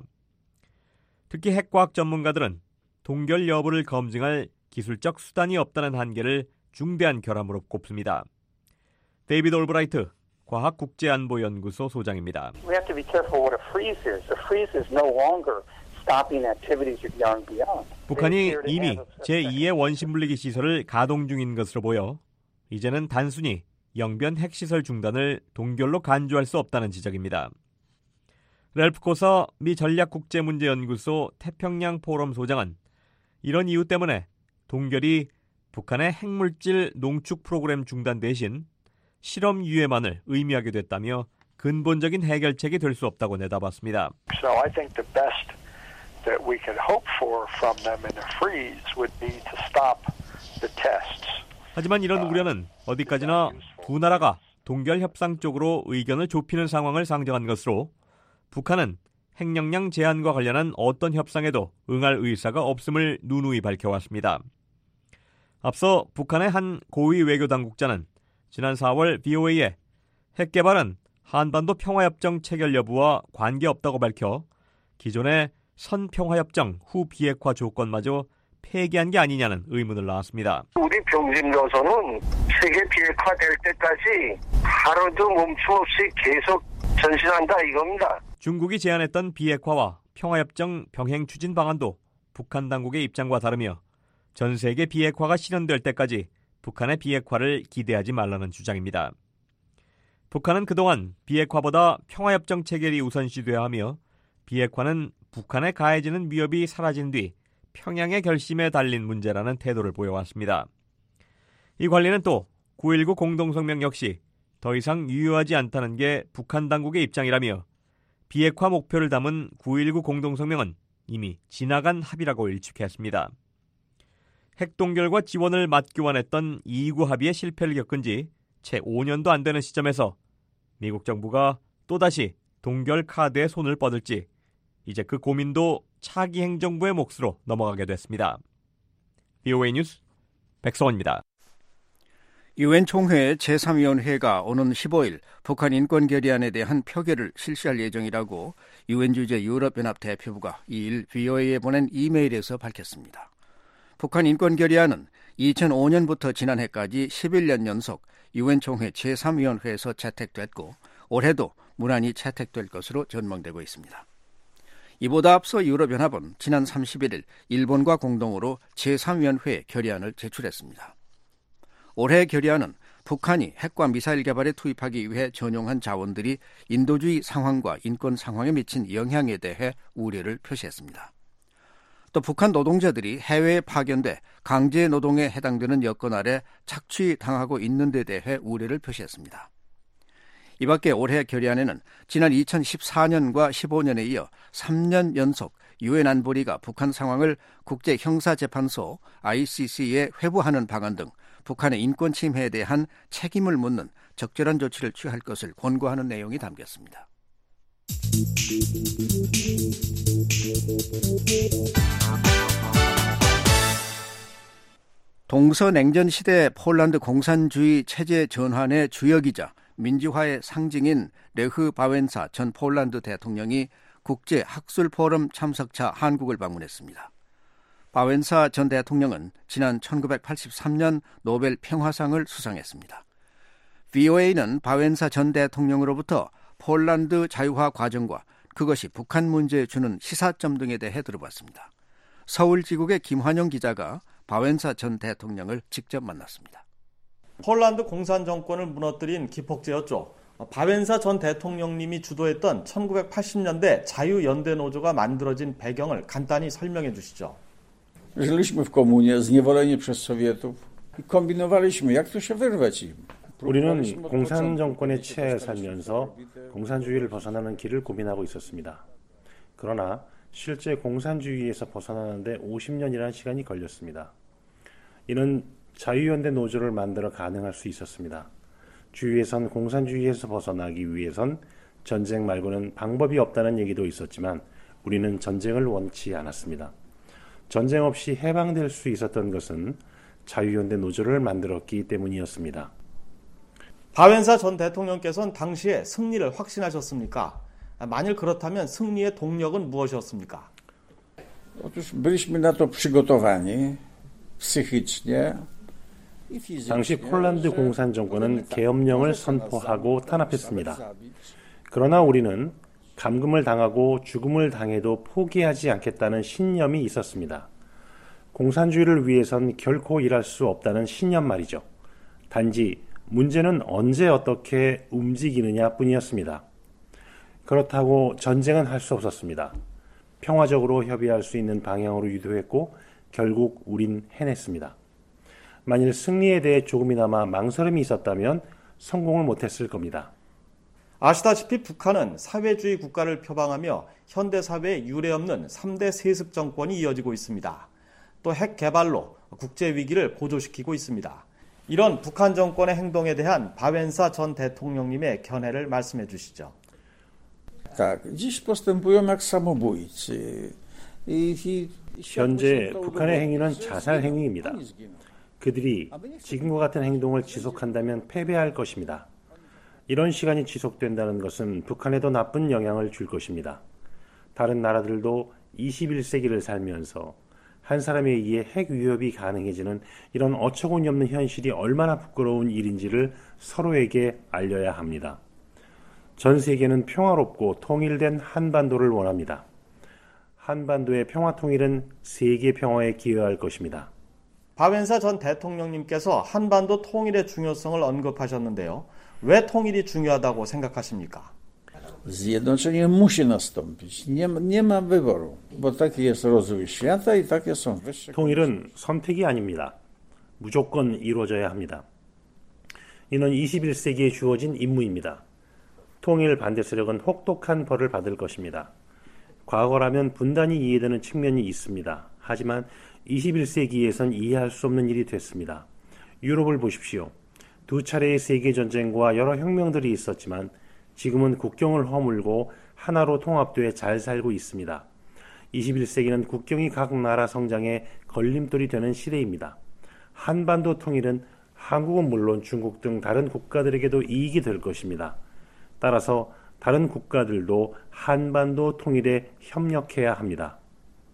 특히 핵과학 전문가들은 동결 여부를 검증할 기술적 수단이 없다는 한계를 중대한 결함으로 꼽습니다. 데이비드 올브라이트 과학국제안보연구소 소장입니다. We have to be careful what a freeze is. A freeze is no longer stopping activities at Yongbyon. 북한이 이미 제2의 원심분리기 시설을 가동 중인 것으로 보여 이제는 단순히 영변 핵시설 중단을 동결로 간주할 수 없다는 지적입니다. 랄프 코서 미 전략국제문제연구소 태평양 포럼 소장은 이런 이유 때문에 동결이 북한의 핵물질 농축 프로그램 중단 대신 실험 유예만을 의미하게 됐다며 근본적인 해결책이 될 수 없다고 내다봤습니다. So I think the best that we could hope for from them in a freeze would be to stop the tests. 하지만 이런 우려는 어디까지나 두 나라가 동결 협상 쪽으로 의견을 좁히는 상황을 상정한 것으로 북한은 핵역량 제한과 관련한 어떤 협상에도 응할 의사가 없음을 누누이 밝혀왔습니다. 앞서 북한의 한 고위 외교당국자는 지난 4월 VOA에 핵 개발은 한반도 평화협정 체결 여부와 관계없다고 밝혀 기존의 선평화협정 후 비핵화 조건마저 폐기한 게 아니냐는 의문을 낳았습니다. 우리 병진로서는 세계 비핵화될 때까지 하루도 멈춤없이 계속 전진한다 이겁니다. 중국이 제안했던 비핵화와 평화협정 병행 추진 방안도 북한 당국의 입장과 다르며 전 세계 비핵화가 실현될 때까지 북한의 비핵화를 기대하지 말라는 주장입니다. 북한은 그동안 비핵화보다 평화협정 체결이 우선시돼야 하며 비핵화는 북한에 가해지는 위협이 사라진 뒤 평양의 결심에 달린 문제라는 태도를 보여왔습니다. 이 관리는 또 9.19 공동성명 역시 더 이상 유효하지 않다는 게 북한 당국의 입장이라며 비핵화 목표를 담은 9.19 공동성명은 이미 지나간 합의라고 일축했습니다. 핵동결과 지원을 맞교환했던 2.29 합의의 실패를 겪은 지 채 5년도 안 되는 시점에서 미국 정부가 또다시 동결 카드에 손을 뻗을지 이제 그 고민도 차기 행정부의 몫으로 넘어가게 됐습니다. VOA 뉴스 백성원입니다. 유엔 총회 제3위원회가 오는 15일 북한 인권 결의안에 대한 표결을 실시할 예정이라고 유엔 주재 유럽연합 대표부가 2일 VOA에 보낸 이메일에서 밝혔습니다. 북한 인권결의안은 2005년부터 지난해까지 11년 연속 유엔 총회 제3위원회에서 채택됐고 올해도 무난히 채택될 것으로 전망되고 있습니다. 이보다 앞서 유럽연합은 지난 31일 일본과 공동으로 제3위원회에 결의안을 제출했습니다. 올해 결의안은 북한이 핵과 미사일 개발에 투입하기 위해 전용한 자원들이 인도주의 상황과 인권 상황에 미친 영향에 대해 우려를 표시했습니다. 또 북한 노동자들이 해외에 파견돼 강제 노동에 해당되는 여건 아래 착취당하고 있는 데 대해 우려를 표시했습니다. 이 밖에 올해 결의안에는 지난 2014년과 15년에 이어 3년 연속 유엔 안보리가 북한 상황을 국제형사재판소 ICC에 회부하는 방안 등 북한의 인권 침해에 대한 책임을 묻는 적절한 조치를 취할 것을 권고하는 내용이 담겼습니다. 동서냉전 시대 폴란드 공산주의 체제 전환의 주역이자 민주화의 상징인 레흐 바웬사 전 폴란드 대통령이 국제학술포럼 참석차 한국을 방문했습니다. 바웬사 전 대통령은 지난 1983년 노벨 평화상을 수상했습니다. VOA는 바웬사 전 대통령으로부터 폴란드 자유화 과정과 그것이 북한 문제에 주는 시사점 등에 대해 들어봤습니다. 서울지국의 김환영 기자가 바웬사 전 대통령을 직접 만났습니다. 폴란드 공산 정권을 무너뜨린 기폭제였죠. 바웬사 전 대통령님이 주도했던 1980년대 자유연대노조가 만들어진 배경을 간단히 설명해 주시죠. Żyliśmy w komunie, zniewoleni przez Sowietów i kombinowaliśmy, jak tu się wyrwać im. 우리는 공산 정권에 취해 살면서 공산주의를 벗어나는 길을 고민하고 있었습니다. 그러나 실제 공산주의에서 벗어나는데 50년이라는 시간이 걸렸습니다. 이는 자유연대 노조를 만들어 가능할 수 있었습니다. 주위에선 공산주의에서 벗어나기 위해선 전쟁 말고는 방법이 없다는 얘기도 있었지만 우리는 전쟁을 원치 않았습니다. 전쟁 없이 해방될 수 있었던 것은 자유연대 노조를 만들었기 때문이었습니다. 바웬사 전 대통령께서는 당시에 승리를 확신하셨습니까? 만일 그렇다면 승리의 동력은 무엇이었습니까? Otóż byliśmy na to przygotowani psychicznie. 당시 폴란드 공산 정권은 계엄령을 선포하고 탄압했습니다. 그러나 우리는 감금을 당하고 죽음을 당해도 포기하지 않겠다는 신념이 있었습니다. 공산주의를 위해선 결코 일할 수 없다는 신념 말이죠. 단지 문제는 언제 어떻게 움직이느냐 뿐이었습니다. 그렇다고 전쟁은 할 수 없었습니다. 평화적으로 협의할 수 있는 방향으로 유도했고 결국 우린 해냈습니다. 만일 승리에 대해 조금이나마 망설임이 있었다면 성공을 못했을 겁니다. 아시다시피 북한은 사회주의 국가를 표방하며 현대사회에 유례없는 3대 세습 정권이 이어지고 있습니다. 또 핵 개발로 국제 위기를 고조시키고 있습니다. 이런 북한 정권의 행동에 대한 바웬사 전 대통령님의 견해를 말씀해 주시죠. 현재 북한의 행위는 자살 행위입니다. 그들이 지금과 같은 행동을 지속한다면 패배할 것입니다. 이런 시간이 지속된다는 것은 북한에도 나쁜 영향을 줄 것입니다. 다른 나라들도 21세기를 살면서 한 사람에 의해 핵 위협이 가능해지는 이런 어처구니 없는 현실이 얼마나 부끄러운 일인지를 서로에게 알려야 합니다. 전 세계는 평화롭고 통일된 한반도를 원합니다. 한반도의 평화 통일은 세계 평화에 기여할 것입니다. 바웬사 전 대통령님께서 한반도 통일의 중요성을 언급하셨는데요. 왜 통일이 중요하다고 생각하십니까? Zjednoczenie musi nastąpić. Nie ma wyboru, bo taki jest rozwój świata i takie są wyższe. 통일은 선택이 아닙니다. 무조건 이루어져야 합니다. 이는 21세기에 주어진 임무입니다. 통일 반대 세력은 혹독한 벌을 받을 것입니다. 과거라면 분단이 이해되는 측면이 있습니다. 하지만 21세기에선 이해할 수 없는 일이 됐습니다. 유럽을 보십시오. 2차례의 세계전쟁과 여러 혁명들이 있었지만 지금은 국경을 허물고 하나로 통합돼 잘 살고 있습니다. 21세기는 국경이 각 나라 성장에 걸림돌이 되는 시대입니다. 한반도 통일은 한국은 물론 중국 등 다른 국가들에게도 이익이 될 것입니다. 따라서 다른 국가들도 한반도 통일에 협력해야 합니다.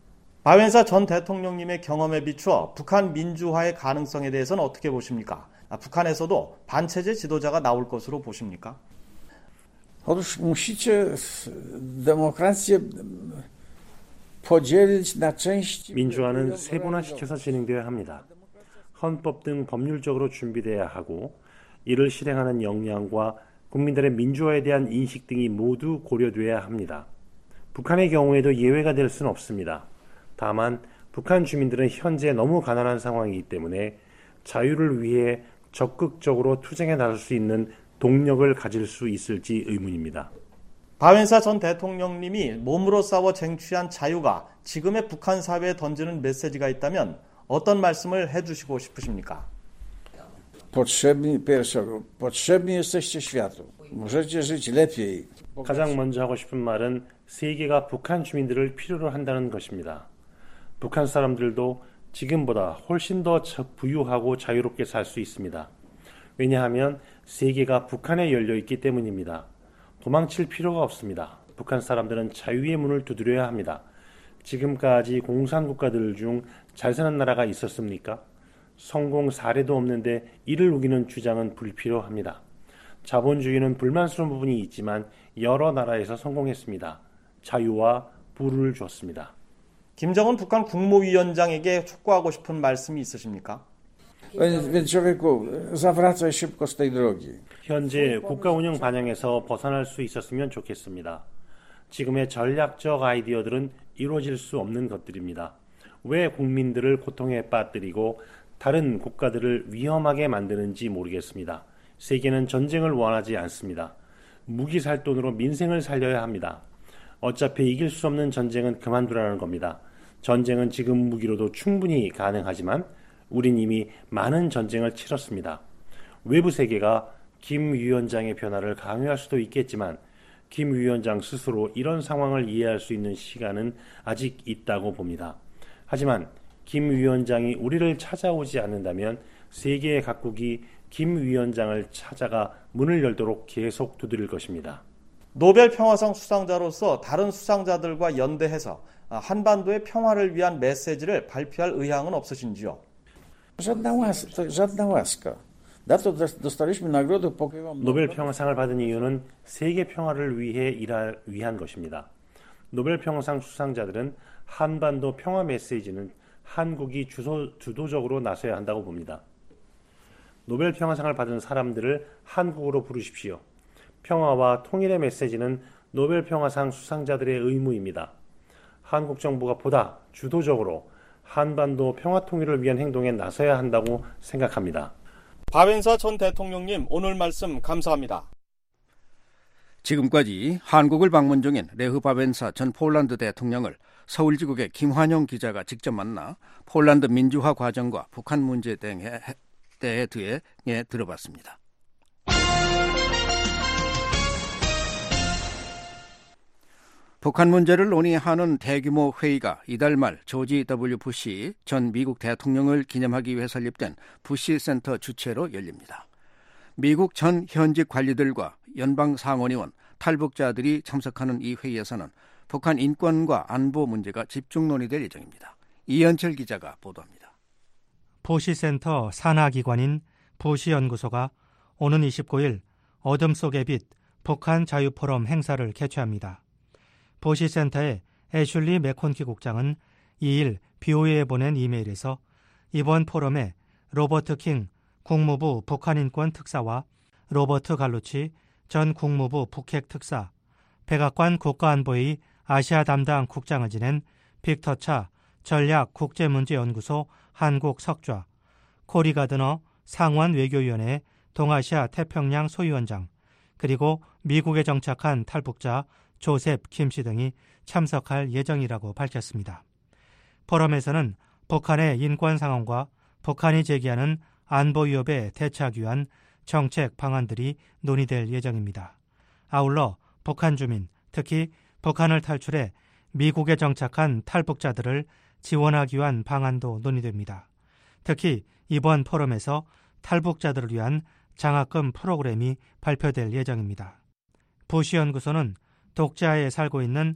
박원사 전 대통령님의 경험에 비추어 북한 민주화의 가능성에 대해서는 어떻게 보십니까? 북한에서도 반체제 지도자가 나올 것으로 보십니까? Otóż musicie demokrację podzielić na części. 민주화는 세분화시켜서 진행되어야 합니다. 헌법 등 법률적으로 준비되어야 하고 이를 실행하는 역량과 국민들의 민주화에 대한 인식 등이 모두 고려되어야 합니다. 북한의 경우에도 예외가 될 수는 없습니다. 다만 북한 주민들은 현재 너무 가난한 상황이기 때문에 자유를 위해 적극적으로 투쟁에 나설 수 있는 동력을 가질 수 있을지 의문입니다. 박원사 전 대통령님이 몸으로 싸워 쟁취한 자유가 지금의 북한 사회에 던지는 메시지가 있다면 어떤 말씀을 해주시고 싶으십니까? Potrzebni jesteście światu. Możecie żyć lepiej. 가장 먼저 하고 싶은 말은 세계가 북한 주민들을 필요로 한다는 것입니다. 북한 사람들도 지금보다 훨씬 더 부유하고 자유롭게 살 수 있습니다. 왜냐하면 세계가 북한에 열려 있기 때문입니다. 도망칠 필요가 없습니다. 북한 사람들은 자유의 문을 두드려야 합니다. 지금까지 공산국가들 중 잘 사는 나라가 있었습니까? 성공 사례도 없는데 이를 우기는 주장은 불필요합니다. 자본주의는 불만스러운 부분이 있지만 여러 나라에서 성공했습니다. 자유와 부를 줬습니다. 김정은 북한 국무위원장에게 촉구하고 싶은 말씀이 있으십니까? 현재 국가 운영 반영에서 벗어날 수 있었으면 좋겠습니다. 지금의 전략적 아이디어들은 이루어질 수 없는 것들입니다. 왜 국민들을 고통에 빠뜨리고 다른 국가들을 위험하게 만드는지 모르겠습니다. 세계는 전쟁을 원하지 않습니다. 무기 살 돈으로 민생을 살려야 합니다. 어차피 이길 수 없는 전쟁은 그만두라는 겁니다. 전쟁은 지금 무기로도 충분히 가능하지만 우린 이미 많은 전쟁을 치렀습니다. 외부 세계가 김 위원장의 변화를 강요할 수도 있겠지만 김 위원장 스스로 이런 상황을 이해할 수 있는 시간은 아직 있다고 봅니다. 하지만 김 위원장이 우리를 찾아오지 않는다면 세계의 각국이 김 위원장을 찾아가 문을 열도록 계속 두드릴 것입니다. 노벨 평화상 수상자로서 다른 수상자들과 연대해서 한반도의 평화를 위한 메시지를 발표할 의향은 없으신지요? Żadna łaska. dostaliśmy nagrodę pokojową. 노벨 평화상을 받은 이유는 세계 평화를 위한 것입니다. 노벨 평화상 수상자들은 한반도 평화 메시지는 한국이 주도적으로 나서야 한다고 봅니다. 노벨 평화상을 받은 사람들을 한국으로 부르십시오. 평화와 통일의 메시지는 노벨 평화상 수상자들의 의무입니다. 한국 정부가 보다 주도적으로 한반도 평화 통일을 위한 행동에 나서야 한다고 생각합니다. 박원사 전 대통령님, 오늘 말씀 감사합니다. 지금까지 한국을 방문 중인 레흐 바벤사 전 폴란드 대통령을 서울지국의 김환영 기자가 직접 만나 폴란드 민주화 과정과 북한 문제 등에 대해 들어봤습니다. 북한 문제를 논의하는 대규모 회의가 이달 말 조지 W. 부시 전 미국 대통령을 기념하기 위해 설립된 부시 센터 주최로 열립니다. 미국 전 현직 관리들과 연방 상원의원, 탈북자들이 참석하는 이 회의에서는 북한 인권과 안보 문제가 집중 논의될 예정입니다. 이현철 기자가 보도합니다. 부시센터 산하기관인 부시연구소가 오는 29일 어둠 속의 빛 북한 자유포럼 행사를 개최합니다. 부시센터의 애슐리 맥콘키 국장은 2일 BOA에 보낸 이메일에서 이번 포럼에 로버트 킹 국무부 북한인권 특사와 로버트 갈루치 전 국무부 북핵 특사, 백악관 국가안보회의 아시아 담당 국장을 지낸 빅터 차 전략국제문제연구소 한국 석좌, 코리 가드너 상원 외교위원회 동아시아 태평양 소위원장, 그리고 미국에 정착한 탈북자 조셉 김씨 등이 참석할 예정이라고 밝혔습니다. 포럼에서는 북한의 인권 상황과 북한이 제기하는 안보 위협에 대처하기 위한 정책 방안들이 논의될 예정입니다. 아울러 북한 주민, 특히 북한을 탈출해 미국에 정착한 탈북자들을 지원하기 위한 방안도 논의됩니다. 특히 이번 포럼에서 탈북자들을 위한 장학금 프로그램이 발표될 예정입니다. 부시 연구소는 독재하에 살고 있는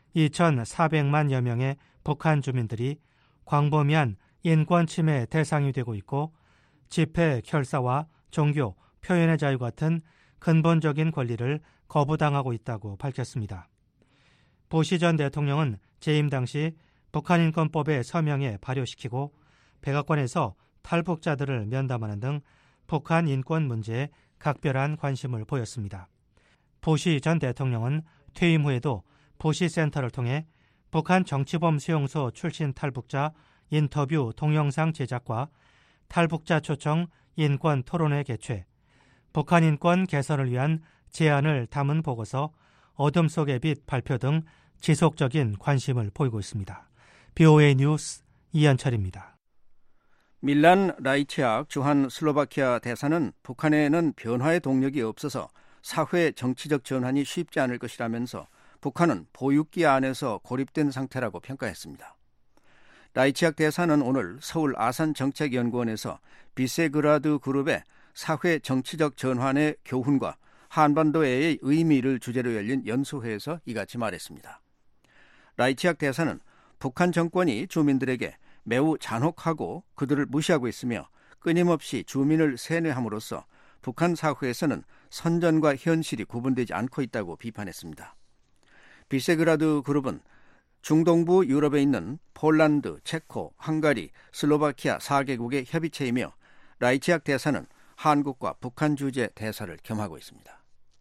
2,400만여 명의 북한 주민들이 광범위한 인권 침해 대상이 되고 있고 집회, 결사와 종교, 표현의 자유 같은 근본적인 권리를 거부당하고 있다고 밝혔습니다. 부시 전 대통령은 재임 당시 북한인권법에 서명해 발효시키고 백악관에서 탈북자들을 면담하는 등 북한 인권 문제에 각별한 관심을 보였습니다. 부시 전 대통령은 퇴임 후에도 부시 센터를 통해 북한 정치범 수용소 출신 탈북자 인터뷰 동영상 제작과 탈북자 초청 인권 토론회 개최, 북한 인권 개선을 위한 제안을 담은 보고서 어둠 속의 빛 발표 등 지속적인 관심을 보이고 있습니다. BOA 뉴스 이현철입니다. 밀란 라이치악 주한 슬로바키아 대사는 북한에는 변화의 동력이 없어서 사회 정치적 전환이 쉽지 않을 것이라면서 북한은 보육기 안에서 고립된 상태라고 평가했습니다. 라이치악 대사는 오늘 서울 아산정책연구원에서 비세그라드 그룹의 사회 정치적 전환의 교훈과 한반도의 의미를 주제로 열린 연수회에서 이같이 말했습니다. 라이치악 대사는 북한 정권이 주민들에게 매우 잔혹하고 그들을 무시하고 있으며 끊임없이 주민을 세뇌함으로써 북한 사회에서는 선전과 현실이 구분되지 않고 있다고 비판했습니다. 비세그라드 그룹은 중동부 유럽에 있는 폴란드, 체코, 헝가리, 슬로바키아 4개국의 협의체이며 라이치악 대사는 한국과 북한 주재 대사를 겸하고 있습니다.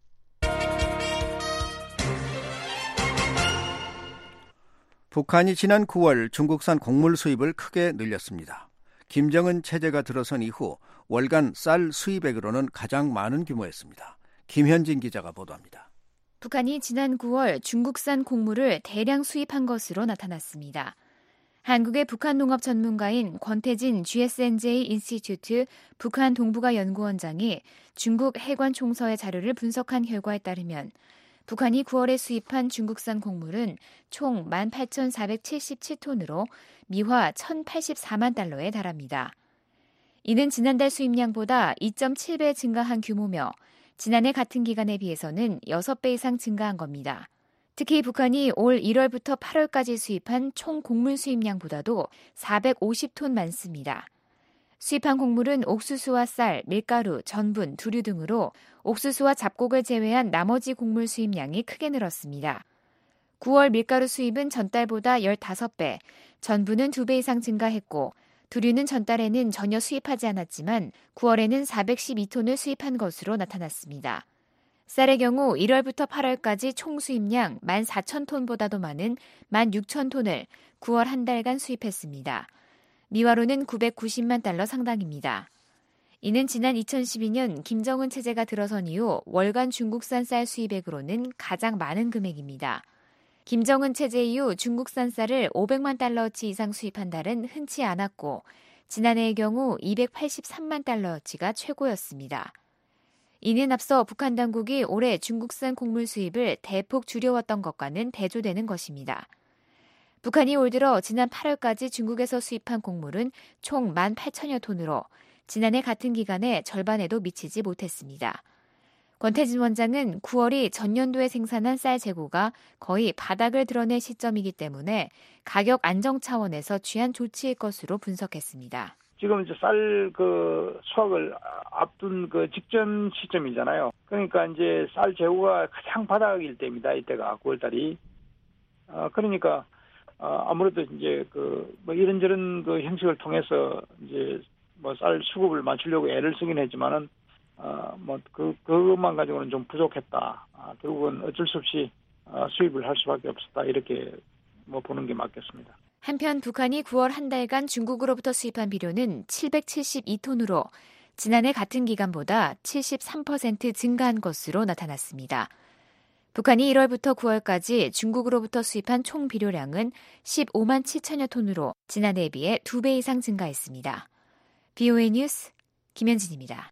북한이 지난 9월 중국산 곡물 수입을 크게 늘렸습니다. 김정은 체제가 들어선 이후 월간 쌀 수입액으로는 가장 많은 규모였습니다. 김현진 기자가 보도합니다. 북한이 지난 9월 중국산 곡물을 대량 수입한 것으로 나타났습니다. 한국의 북한 농업 전문가인 권태진 GSNJ 인스티튜트 북한 동북아 연구원장이 중국 해관 총서의 자료를 분석한 결과에 따르면 북한이 9월에 수입한 중국산 곡물은 총 18,477톤으로 미화 1,084만 달러에 달합니다. 이는 지난달 수입량보다 2.7배 증가한 규모며 지난해 같은 기간에 비해서는 6배 이상 증가한 겁니다. 특히 북한이 올 1월부터 8월까지 수입한 총 곡물 수입량보다도 450톤 많습니다. 수입한 곡물은 옥수수와 쌀, 밀가루, 전분, 두류 등으로 옥수수와 잡곡을 제외한 나머지 곡물 수입량이 크게 늘었습니다. 9월 밀가루 수입은 전달보다 15배, 전분은 2배 이상 증가했고 두류는 전달에는 전혀 수입하지 않았지만 9월에는 412톤을 수입한 것으로 나타났습니다. 쌀의 경우 1월부터 8월까지 총 수입량 14,000톤보다도 많은 16,000톤을 9월 한 달간 수입했습니다. 미화로는 990만 달러 상당입니다. 이는 지난 2012년 김정은 체제가 들어선 이후 월간 중국산 쌀 수입액으로는 가장 많은 금액입니다. 김정은 체제 이후 중국산 쌀을 500만 달러어치 이상 수입한 달은 흔치 않았고 지난해의 경우 283만 달러어치가 최고였습니다. 이는 앞서 북한 당국이 올해 중국산 곡물 수입을 대폭 줄여왔던 것과는 대조되는 것입니다. 북한이 올 들어 지난 8월까지 중국에서 수입한 곡물은 총 18,000여 톤으로 지난해 같은 기간에 절반에도 미치지 못했습니다. 권태진 원장은 9월이 전년도에 생산한 쌀 재고가 거의 바닥을 드러낼 시점이기 때문에 가격 안정 차원에서 취한 조치일 것으로 분석했습니다. 지금 이제 쌀 수확을 앞둔 직전 시점이잖아요. 그러니까 이제 쌀 재고가 가장 바닥일 때입니다. 이때가 9월달이. 그러니까 아무래도 이제 이런저런 형식을 통해서 이제 쌀 수급을 맞추려고 애를 쓰긴 했지만은 그것만 가지고는 좀 부족했다. 결국은 어쩔 수 없이 수입을 할 수밖에 없었다. 이렇게 보는 게 맞겠습니다. 한편 북한이 9월 한 달간 중국으로부터 수입한 비료는 772톤으로 지난해 같은 기간보다 73% 증가한 것으로 나타났습니다. 북한이 1월부터 9월까지 중국으로부터 수입한 총 비료량은 15만 7천여 톤으로 지난해에 비해 2배 이상 증가했습니다. BOA 뉴스 김현진입니다.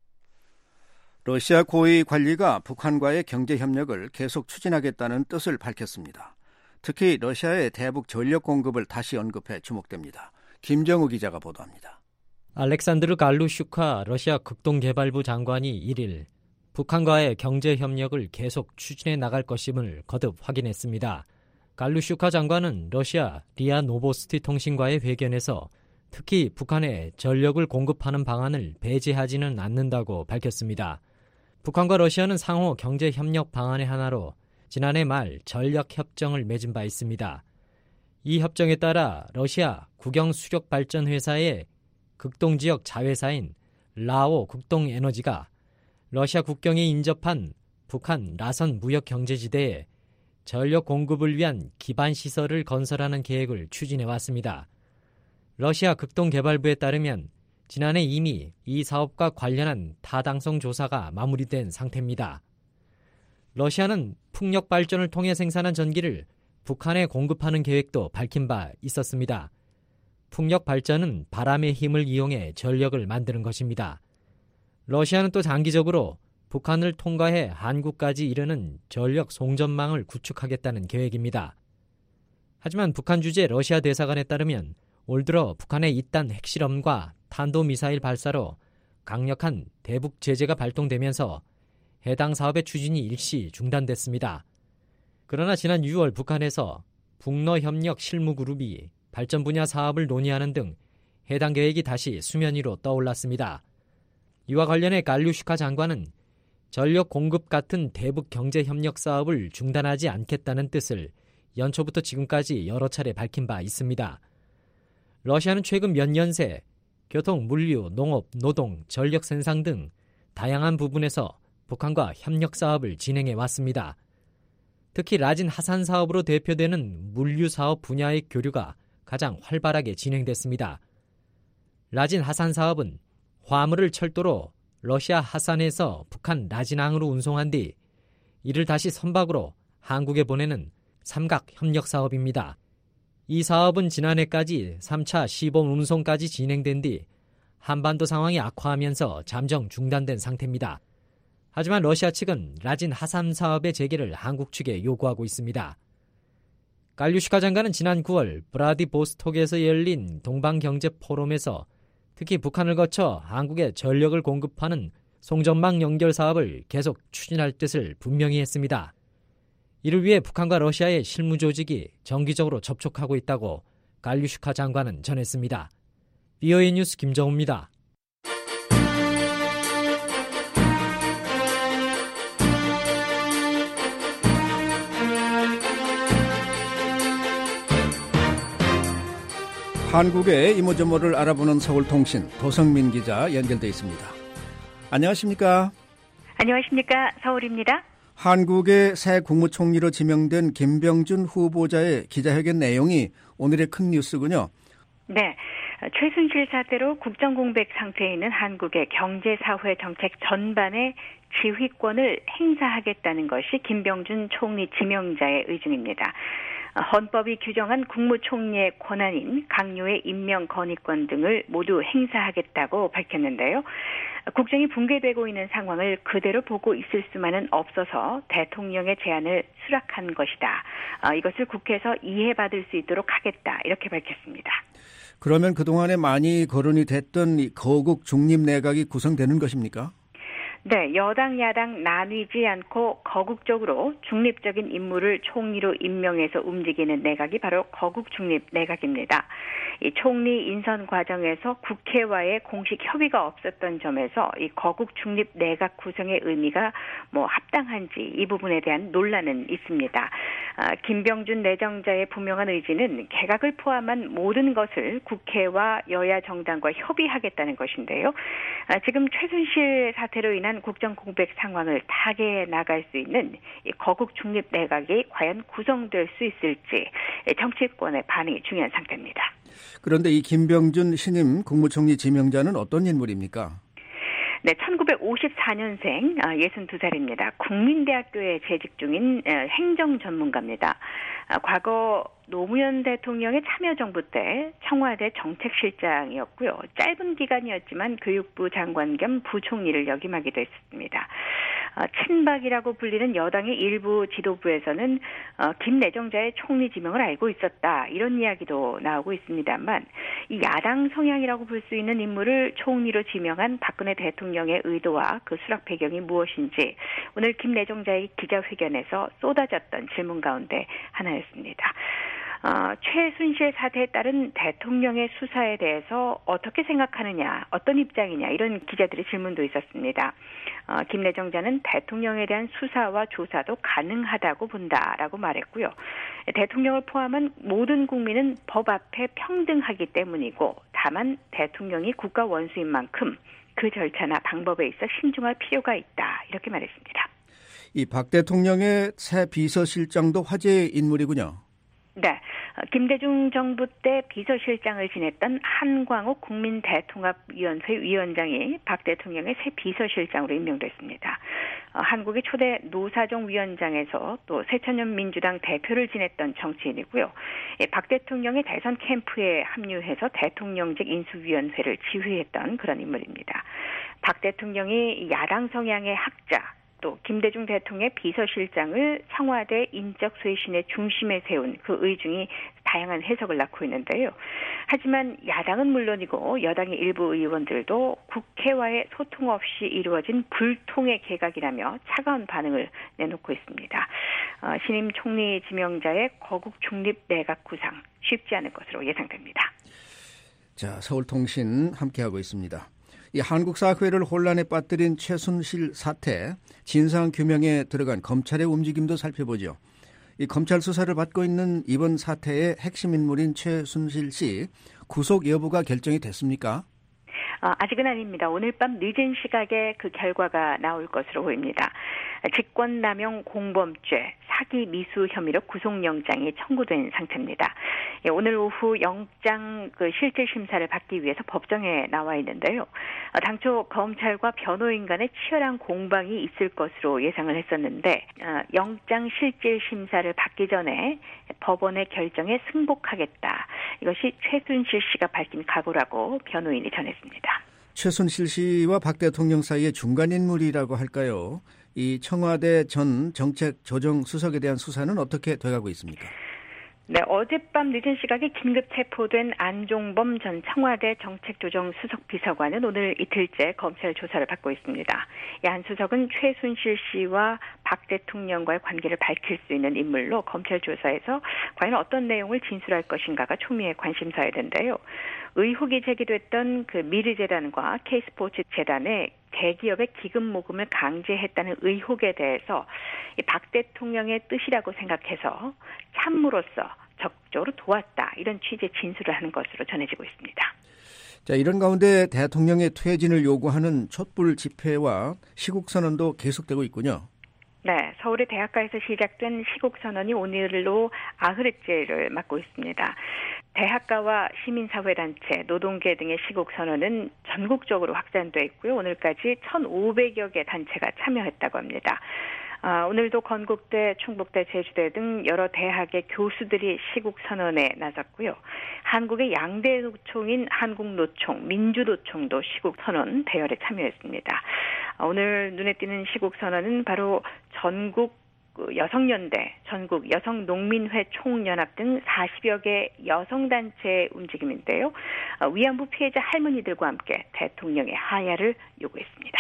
러시아 고위 관리가 북한과의 경제 협력을 계속 추진하겠다는 뜻을 밝혔습니다. 특히 러시아의 대북 전력 공급을 다시 언급해 주목됩니다. 김정우 기자가 보도합니다. 알렉산드르 갈루슈카 러시아 극동개발부 장관이 1일 북한과의 경제 협력을 계속 추진해 나갈 것임을 거듭 확인했습니다. 갈루슈카 장관은 러시아 리아 노보스티 통신과의 회견에서 특히 북한에 전력을 공급하는 방안을 배제하지는 않는다고 밝혔습니다. 북한과 러시아는 상호 경제협력 방안의 하나로 지난해 말 전략협정을 맺은 바 있습니다. 이 협정에 따라 러시아 국영수력발전회사의 극동지역 자회사인 라오 극동에너지가 러시아 국경에 인접한 북한 라선 무역경제지대에 전력 공급을 위한 기반시설을 건설하는 계획을 추진해왔습니다. 러시아 극동개발부에 따르면 지난해 이미 이 사업과 관련한 타당성 조사가 마무리된 상태입니다. 러시아는 풍력 발전을 통해 생산한 전기를 북한에 공급하는 계획도 밝힌 바 있었습니다. 풍력 발전은 바람의 힘을 이용해 전력을 만드는 것입니다. 러시아는 또 장기적으로 북한을 통과해 한국까지 이르는 전력 송전망을 구축하겠다는 계획입니다. 하지만 북한 주재 러시아 대사관에 따르면 올 들어 북한의 잇단 핵실험과 탄도미사일 발사로 강력한 대북 제재가 발동되면서 해당 사업의 추진이 일시 중단됐습니다. 그러나 지난 6월 북한에서 북러협력 실무그룹이 발전 분야 사업을 논의하는 등 해당 계획이 다시 수면 위로 떠올랐습니다. 이와 관련해 갈루슈카 장관은 전력 공급 같은 대북 경제 협력 사업을 중단하지 않겠다는 뜻을 연초부터 지금까지 여러 차례 밝힌 바 있습니다. 러시아는 최근 몇 년 새 교통, 물류, 농업, 노동, 전력 생산 등 다양한 부분에서 북한과 협력 사업을 진행해 왔습니다. 특히 라진 하산 사업으로 대표되는 물류 사업 분야의 교류가 가장 활발하게 진행됐습니다. 라진 하산 사업은 화물을 철도로 러시아 하산에서 북한 라진항으로 운송한 뒤 이를 다시 선박으로 한국에 보내는 삼각 협력 사업입니다. 이 사업은 지난해까지 3차 시범 운송까지 진행된 뒤 한반도 상황이 악화하면서 잠정 중단된 상태입니다. 하지만 러시아 측은 라진 하산 사업의 재개를 한국 측에 요구하고 있습니다. 갈루슈카 장관은 지난 9월 브라디보스톡에서 열린 동방경제 포럼에서 특히 북한을 거쳐 한국에 전력을 공급하는 송전망 연결 사업을 계속 추진할 뜻을 분명히 했습니다. 이를 위해 북한과 러시아의 실무 조직이 정기적으로 접촉하고 있다고 갈루슈카 장관은 전했습니다. VOA 뉴스 김정우입니다. 한국의 이모저모를 알아보는 서울통신 도성민 기자 연결돼 있습니다. 안녕하십니까? 안녕하십니까? 서울입니다. 한국의 새 국무총리로 지명된 김병준 후보자의 기자회견 내용이 오늘의 큰 뉴스군요. 네. 최순실 사태로 국정공백 상태에 있는 한국의 경제사회 정책 전반의 지휘권을 행사하겠다는 것이 김병준 총리 지명자의 의중입니다. 헌법이 규정한 국무총리의 권한인 강요의 임명 건의권 등을 모두 행사하겠다고 밝혔는데요. 국정이 붕괴되고 있는 상황을 그대로 보고 있을 수만은 없어서 대통령의 제안을 수락한 것이다. 이것을 국회에서 이해받을 수 있도록 하겠다. 이렇게 밝혔습니다. 그러면 그동안에 많이 거론이 됐던 거국 중립 내각이 구성되는 것입니까? 네, 여당, 야당 나뉘지 않고 거국적으로 중립적인 인물을 총리로 임명해서 움직이는 내각이 바로 거국 중립 내각입니다. 이 총리 인선 과정에서 국회와의 공식 협의가 없었던 점에서 이 거국 중립 내각 구성의 의미가 합당한지 이 부분에 대한 논란은 있습니다. 김병준 내정자의 분명한 의지는 개각을 포함한 모든 것을 국회와 여야 정당과 협의하겠다는 것인데요. 지금 최순실 사태로 인한 국정 공백 상황을 타개해 나갈 수 있는 이 거국 중립 내각이 과연 구성될 수 있을지 정치권의 반응이 중요한 상태입니다. 그런데 이 김병준 신임 국무총리 지명자는 어떤 인물입니까? 네, 1954년생 62살입니다. 국민대학교에 재직 중인 행정 전문가입니다. 과거 노무현 대통령의 참여정부 때 청와대 정책실장이었고요. 짧은 기간이었지만 교육부 장관 겸 부총리를 역임하기도 했습니다. 친박이라고 불리는 여당의 일부 지도부에서는 김내정자의 총리 지명을 알고 있었다, 이런 이야기도 나오고 있습니다만, 이 야당 성향이라고 볼 수 있는 인물을 총리로 지명한 박근혜 대통령의 의도와 그 수락 배경이 무엇인지 오늘 김내정자의 기자회견에서 쏟아졌던 질문 가운데 하나였습니다. 최순실 사태에 따른 대통령의 수사에 대해서 어떻게 생각하느냐, 어떤 입장이냐, 이런 기자들의 질문도 있었습니다. 김내정자는 대통령에 대한 수사와 조사도 가능하다고 본다라고 말했고요. 대통령을 포함한 모든 국민은 법 앞에 평등하기 때문이고, 다만 대통령이 국가 원수인 만큼 그 절차나 방법에 있어 신중할 필요가 있다, 이렇게 말했습니다. 이 박 대통령의 새 비서실장도 화제의 인물이군요. 네, 김대중 정부 때 비서실장을 지냈던 한광욱 국민대통합위원회 위원장이 박 대통령의 새 비서실장으로 임명됐습니다. 한국의 초대 노사정 위원장에서 또 새천년 민주당 대표를 지냈던 정치인이고요. 박 대통령의 대선 캠프에 합류해서 대통령직 인수위원회를 지휘했던 그런 인물입니다. 박 대통령이 야당 성향의 학자, 또 김대중 대통령의 비서실장을 청와대 인적 쇄신의 중심에 세운 그 의중이 다양한 해석을 낳고 있는데요. 하지만 야당은 물론이고 여당의 일부 의원들도 국회와의 소통 없이 이루어진 불통의 개각이라며 차가운 반응을 내놓고 있습니다. 신임 총리 지명자의 거국 중립 내각 구상 쉽지 않을 것으로 예상됩니다. 자, 서울통신 함께하고 있습니다. 이 한국 사회를 혼란에 빠뜨린 최순실 사태, 진상규명에 들어간 검찰의 움직임도 살펴보죠. 이 검찰 수사를 받고 있는 이번 사태의 핵심 인물인 최순실 씨 구속 여부가 결정이 됐습니까? 아직은 아닙니다. 오늘 밤 늦은 시각에 그 결과가 나올 것으로 보입니다. 직권남용 공범죄, 사기 미수 혐의로 구속영장이 청구된 상태입니다. 오늘 오후 영장 실질 심사를 받기 위해서 법정에 나와 있는데요. 당초 검찰과 변호인 간의 치열한 공방이 있을 것으로 예상을 했었는데, 영장 실질 심사를 받기 전에 법원의 결정에 승복하겠다, 이것이 최순실 씨가 밝힌 각오라고 변호인이 전했습니다. 최순실 씨와 박 대통령 사이의 중간 인물이라고 할까요? 이 청와대 전 정책조정수석에 대한 수사는 어떻게 돼가고 있습니까? 네, 어젯밤 늦은 시각에 긴급 체포된 안종범 전 청와대 정책조정수석 비서관은 오늘 이틀째 검찰 조사를 받고 있습니다. 이 안 수석은 최순실 씨와 박 대통령과의 관계를 밝힐 수 있는 인물로 검찰 조사에서 과연 어떤 내용을 진술할 것인가가 초미의 관심사야 된데요. 의혹이 제기됐던 그 미르재단과 K스포츠재단의 대기업의 기금 모금을 강제했다는 의혹에 대해서 박 대통령의 뜻이라고 생각해서 참모로서 적극적으로 도왔다, 이런 취지의 진술을 하는 것으로 전해지고 있습니다. 자, 이런 가운데 대통령의 퇴진을 요구하는 촛불 집회와 시국선언도 계속되고 있군요. 네, 서울의 대학가에서 시작된 시국선언이 오늘로 90회째를 맞고 있습니다. 대학가와 시민사회단체, 노동계 등의 시국선언은 전국적으로 확산돼 있고요. 오늘까지 1,500여 개 단체가 참여했다고 합니다. 오늘도 건국대, 충북대, 제주대 등 여러 대학의 교수들이 시국선언에 나섰고요. 한국의 양대 노총인 한국노총, 민주노총도 시국선언 대열에 참여했습니다. 오늘 눈에 띄는 시국선언은 바로 전국 여성연대, 전국 여성농민회 총연합 등 40여 개 여성단체의 움직임인데요. 위안부 피해자 할머니들과 함께 대통령의 하야를 요구했습니다.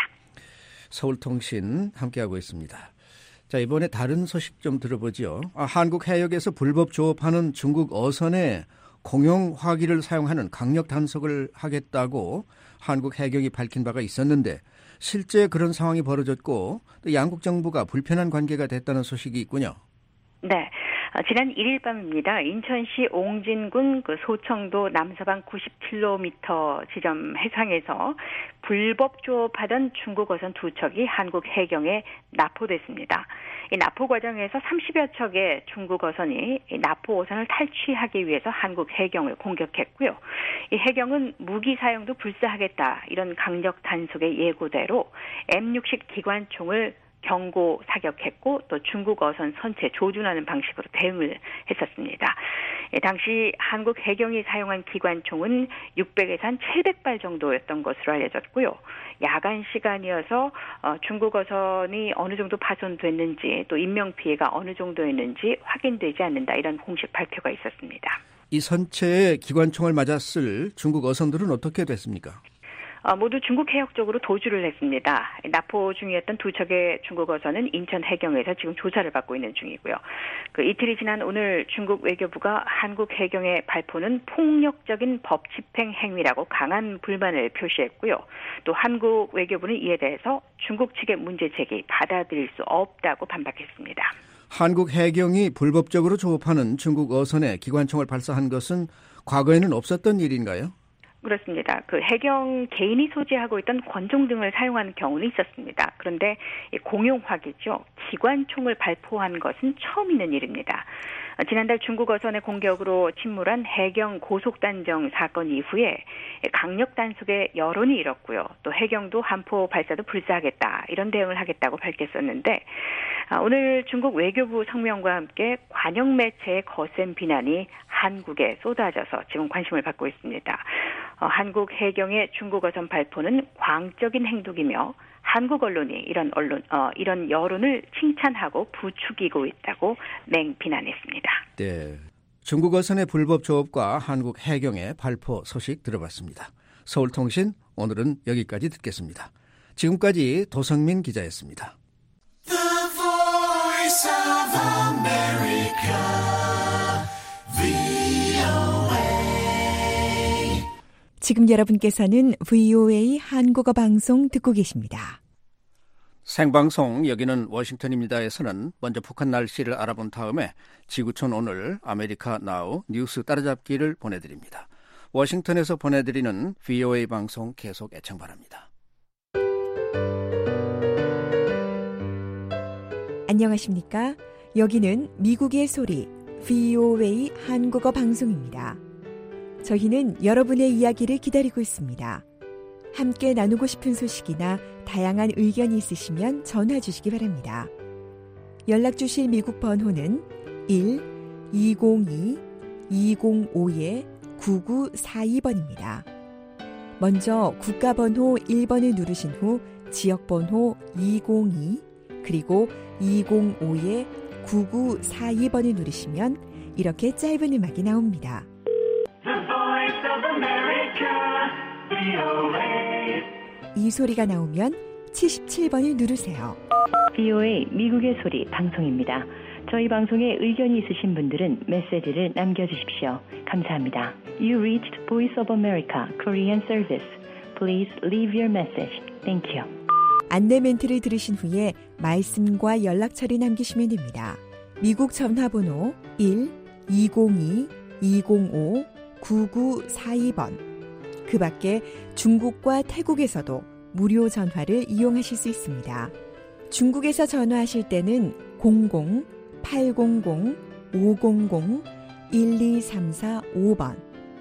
서울통신 함께하고 있습니다. 자, 이번에 다른 소식 좀 들어보죠. 한국 해역에서 불법 조업하는 중국 어선에 공용 화기를 사용하는 강력 단속을 하겠다고 한국 해경이 밝힌 바가 있었는데, 실제 그런 상황이 벌어졌고 또 양국 정부가 불편한 관계가 됐다는 소식이 있군요. 네, 지난 1일 밤입니다. 인천시 옹진군 소청도 남서방 90km 지점 해상에서 불법 조업하던 중국 어선 2척이 한국 해경에 납포됐습니다. 이 납포 과정에서 30여 척의 중국 어선이 납포 어선을 탈취하기 위해서 한국 해경을 공격했고요. 이 해경은 무기 사용도 불사하겠다, 이런 강력 단속의 예고대로 M60 기관총을 경고 사격했고 또 중국 어선 선체 조준하는 방식으로 대응을 했었습니다. 당시 한국 해경이 사용한 기관총은 600에서 한 700발 정도였던 것으로 알려졌고요. 야간 시간이어서 중국 어선이 어느 정도 파손됐는지 또 인명피해가 어느 정도였는지 확인되지 않는다, 이런 공식 발표가 있었습니다. 이 선체에 기관총을 맞았을 중국 어선들은 어떻게 됐습니까? 모두 중국 해역 쪽으로 도주를 했습니다. 납포 중이었던 두 척의 중국 어선은 인천 해경에서 지금 조사를 받고 있는 중이고요. 이틀이 지난 오늘 중국 외교부가 한국 해경의 발포는 폭력적인 법 집행 행위라고 강한 불만을 표시했고요. 또 한국 외교부는 이에 대해서 중국 측의 문제 제기 받아들일 수 없다고 반박했습니다. 한국 해경이 불법적으로 조업하는 중국 어선에 기관총을 발사한 것은 과거에는 없었던 일인가요? 그렇습니다. 해경 개인이 소지하고 있던 권총 등을 사용하는 경우는 있었습니다. 그런데 공용화기죠. 기관총을 발포한 것은 처음 있는 일입니다. 지난달 중국 어선의 공격으로 침몰한 해경 고속단정 사건 이후에 강력 단속에 여론이 일었고요. 또 해경도 한포 발사도 불사하겠다, 이런 대응을 하겠다고 밝혔었는데 오늘 중국 외교부 성명과 함께 관영 매체의 거센 비난이 한국에 쏟아져서 지금 관심을 받고 있습니다. 한국 해경의 중국 어선 발포는 광적인 행동이며 한국 언론이 이런 여론을 칭찬하고 부추기고 있다고 맹비난했습니다. 네, 중국 어선의 불법 조업과 한국 해경의 발포 소식 들어봤습니다. 서울통신 오늘은 여기까지 듣겠습니다. 지금까지 도성민 기자였습니다. The Voice of America, VOA. 지금 여러분께서는 VOA 한국어 방송 듣고 계십니다. 생방송 여기는 워싱턴입니다에서는 먼저 북한 날씨를 알아본 다음에 지구촌 오늘 아메리카 나우 뉴스 따라잡기를 보내드립니다. 워싱턴에서 보내드리는 VOA 방송 계속 애청 바랍니다. 안녕하십니까? 여기는 미국의 소리 VOA 한국어 방송입니다. 저희는 여러분의 이야기를 기다리고 있습니다. 함께 나누고 싶은 소식이나 다양한 의견이 있으시면 전화 주시기 바랍니다. 연락 주실 미국 번호는 1-202-205-9942번입니다. 먼저 국가번호 1번을 누르신 후 지역번호 202 그리고 205-9942번을 누르시면 이렇게 짧은 음악이 나옵니다. 이 소리가 나오면 77번을 누르세요. VOA 미국의 소리 방송입니다. 저희 방송에 의견이 있으신 분들은 메시지를 남겨주십시오. 감사합니다. You reached Voice of America Korean Service. Please leave your message. Thank you. 안내 멘트를 들으신 후에 말씀과 연락처를 남기시면 됩니다. 미국 전화번호 1-202-205-9942번. 그 밖에 중국과 태국에서도 무료 전화를 이용하실 수 있습니다. 중국에서 전화하실 때는 00-800-500-1234-5번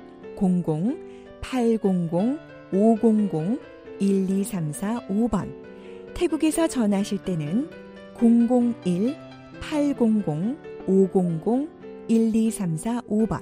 00-800-500-1234-5번 태국에서 전화하실 때는 001-800-500-1234-5번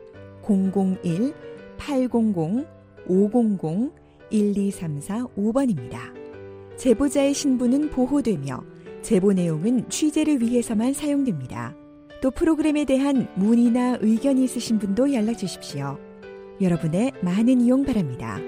001-800-500-1234-5번입니다. 제보자의 신분은 보호되며 제보 내용은 취재를 위해서만 사용됩니다. 또 프로그램에 대한 문의나 의견이 있으신 분도 연락 주십시오. 여러분의 많은 이용 바랍니다.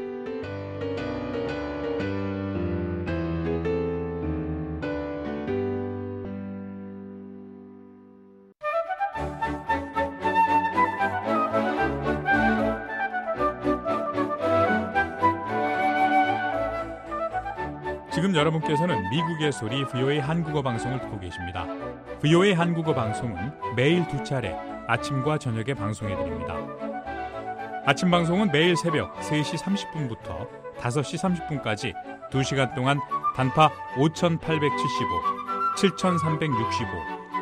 지금 여러분께서는 미국의 소리 VOA 한국어 방송을 듣고 계십니다. VOA 한국어 방송은 매일 두 차례 아침과 저녁에 방송해드립니다. 아침 방송은 매일 새벽 3시 30분부터 5시 30분까지 2시간 동안 단파 5875, 7365,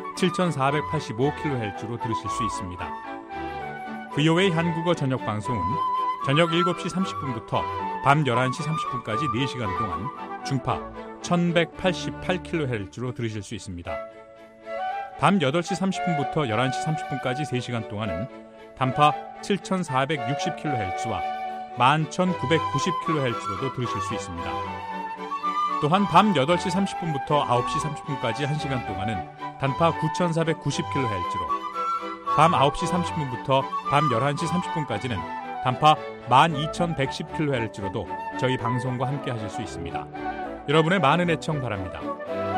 7485kHz로 들으실 수 있습니다. VOA 한국어 저녁 방송은 저녁 7시 30분부터 밤 11시 30분까지 4시간 동안 중파 1188kHz로 들으실 수 있습니다. 밤 8시 30분부터 11시 30분까지 3시간 동안은 단파 7460kHz와 11990kHz로도 들으실 수 있습니다. 또한 밤 8시 30분부터 9시 30분까지 1시간 동안은 단파 9490kHz로, 밤 9시 30분부터 밤 11시 30분까지는 단파 12110kHz로도 저희 방송과 함께 하실 수 있습니다. 여러분의 많은 애청 바랍니다.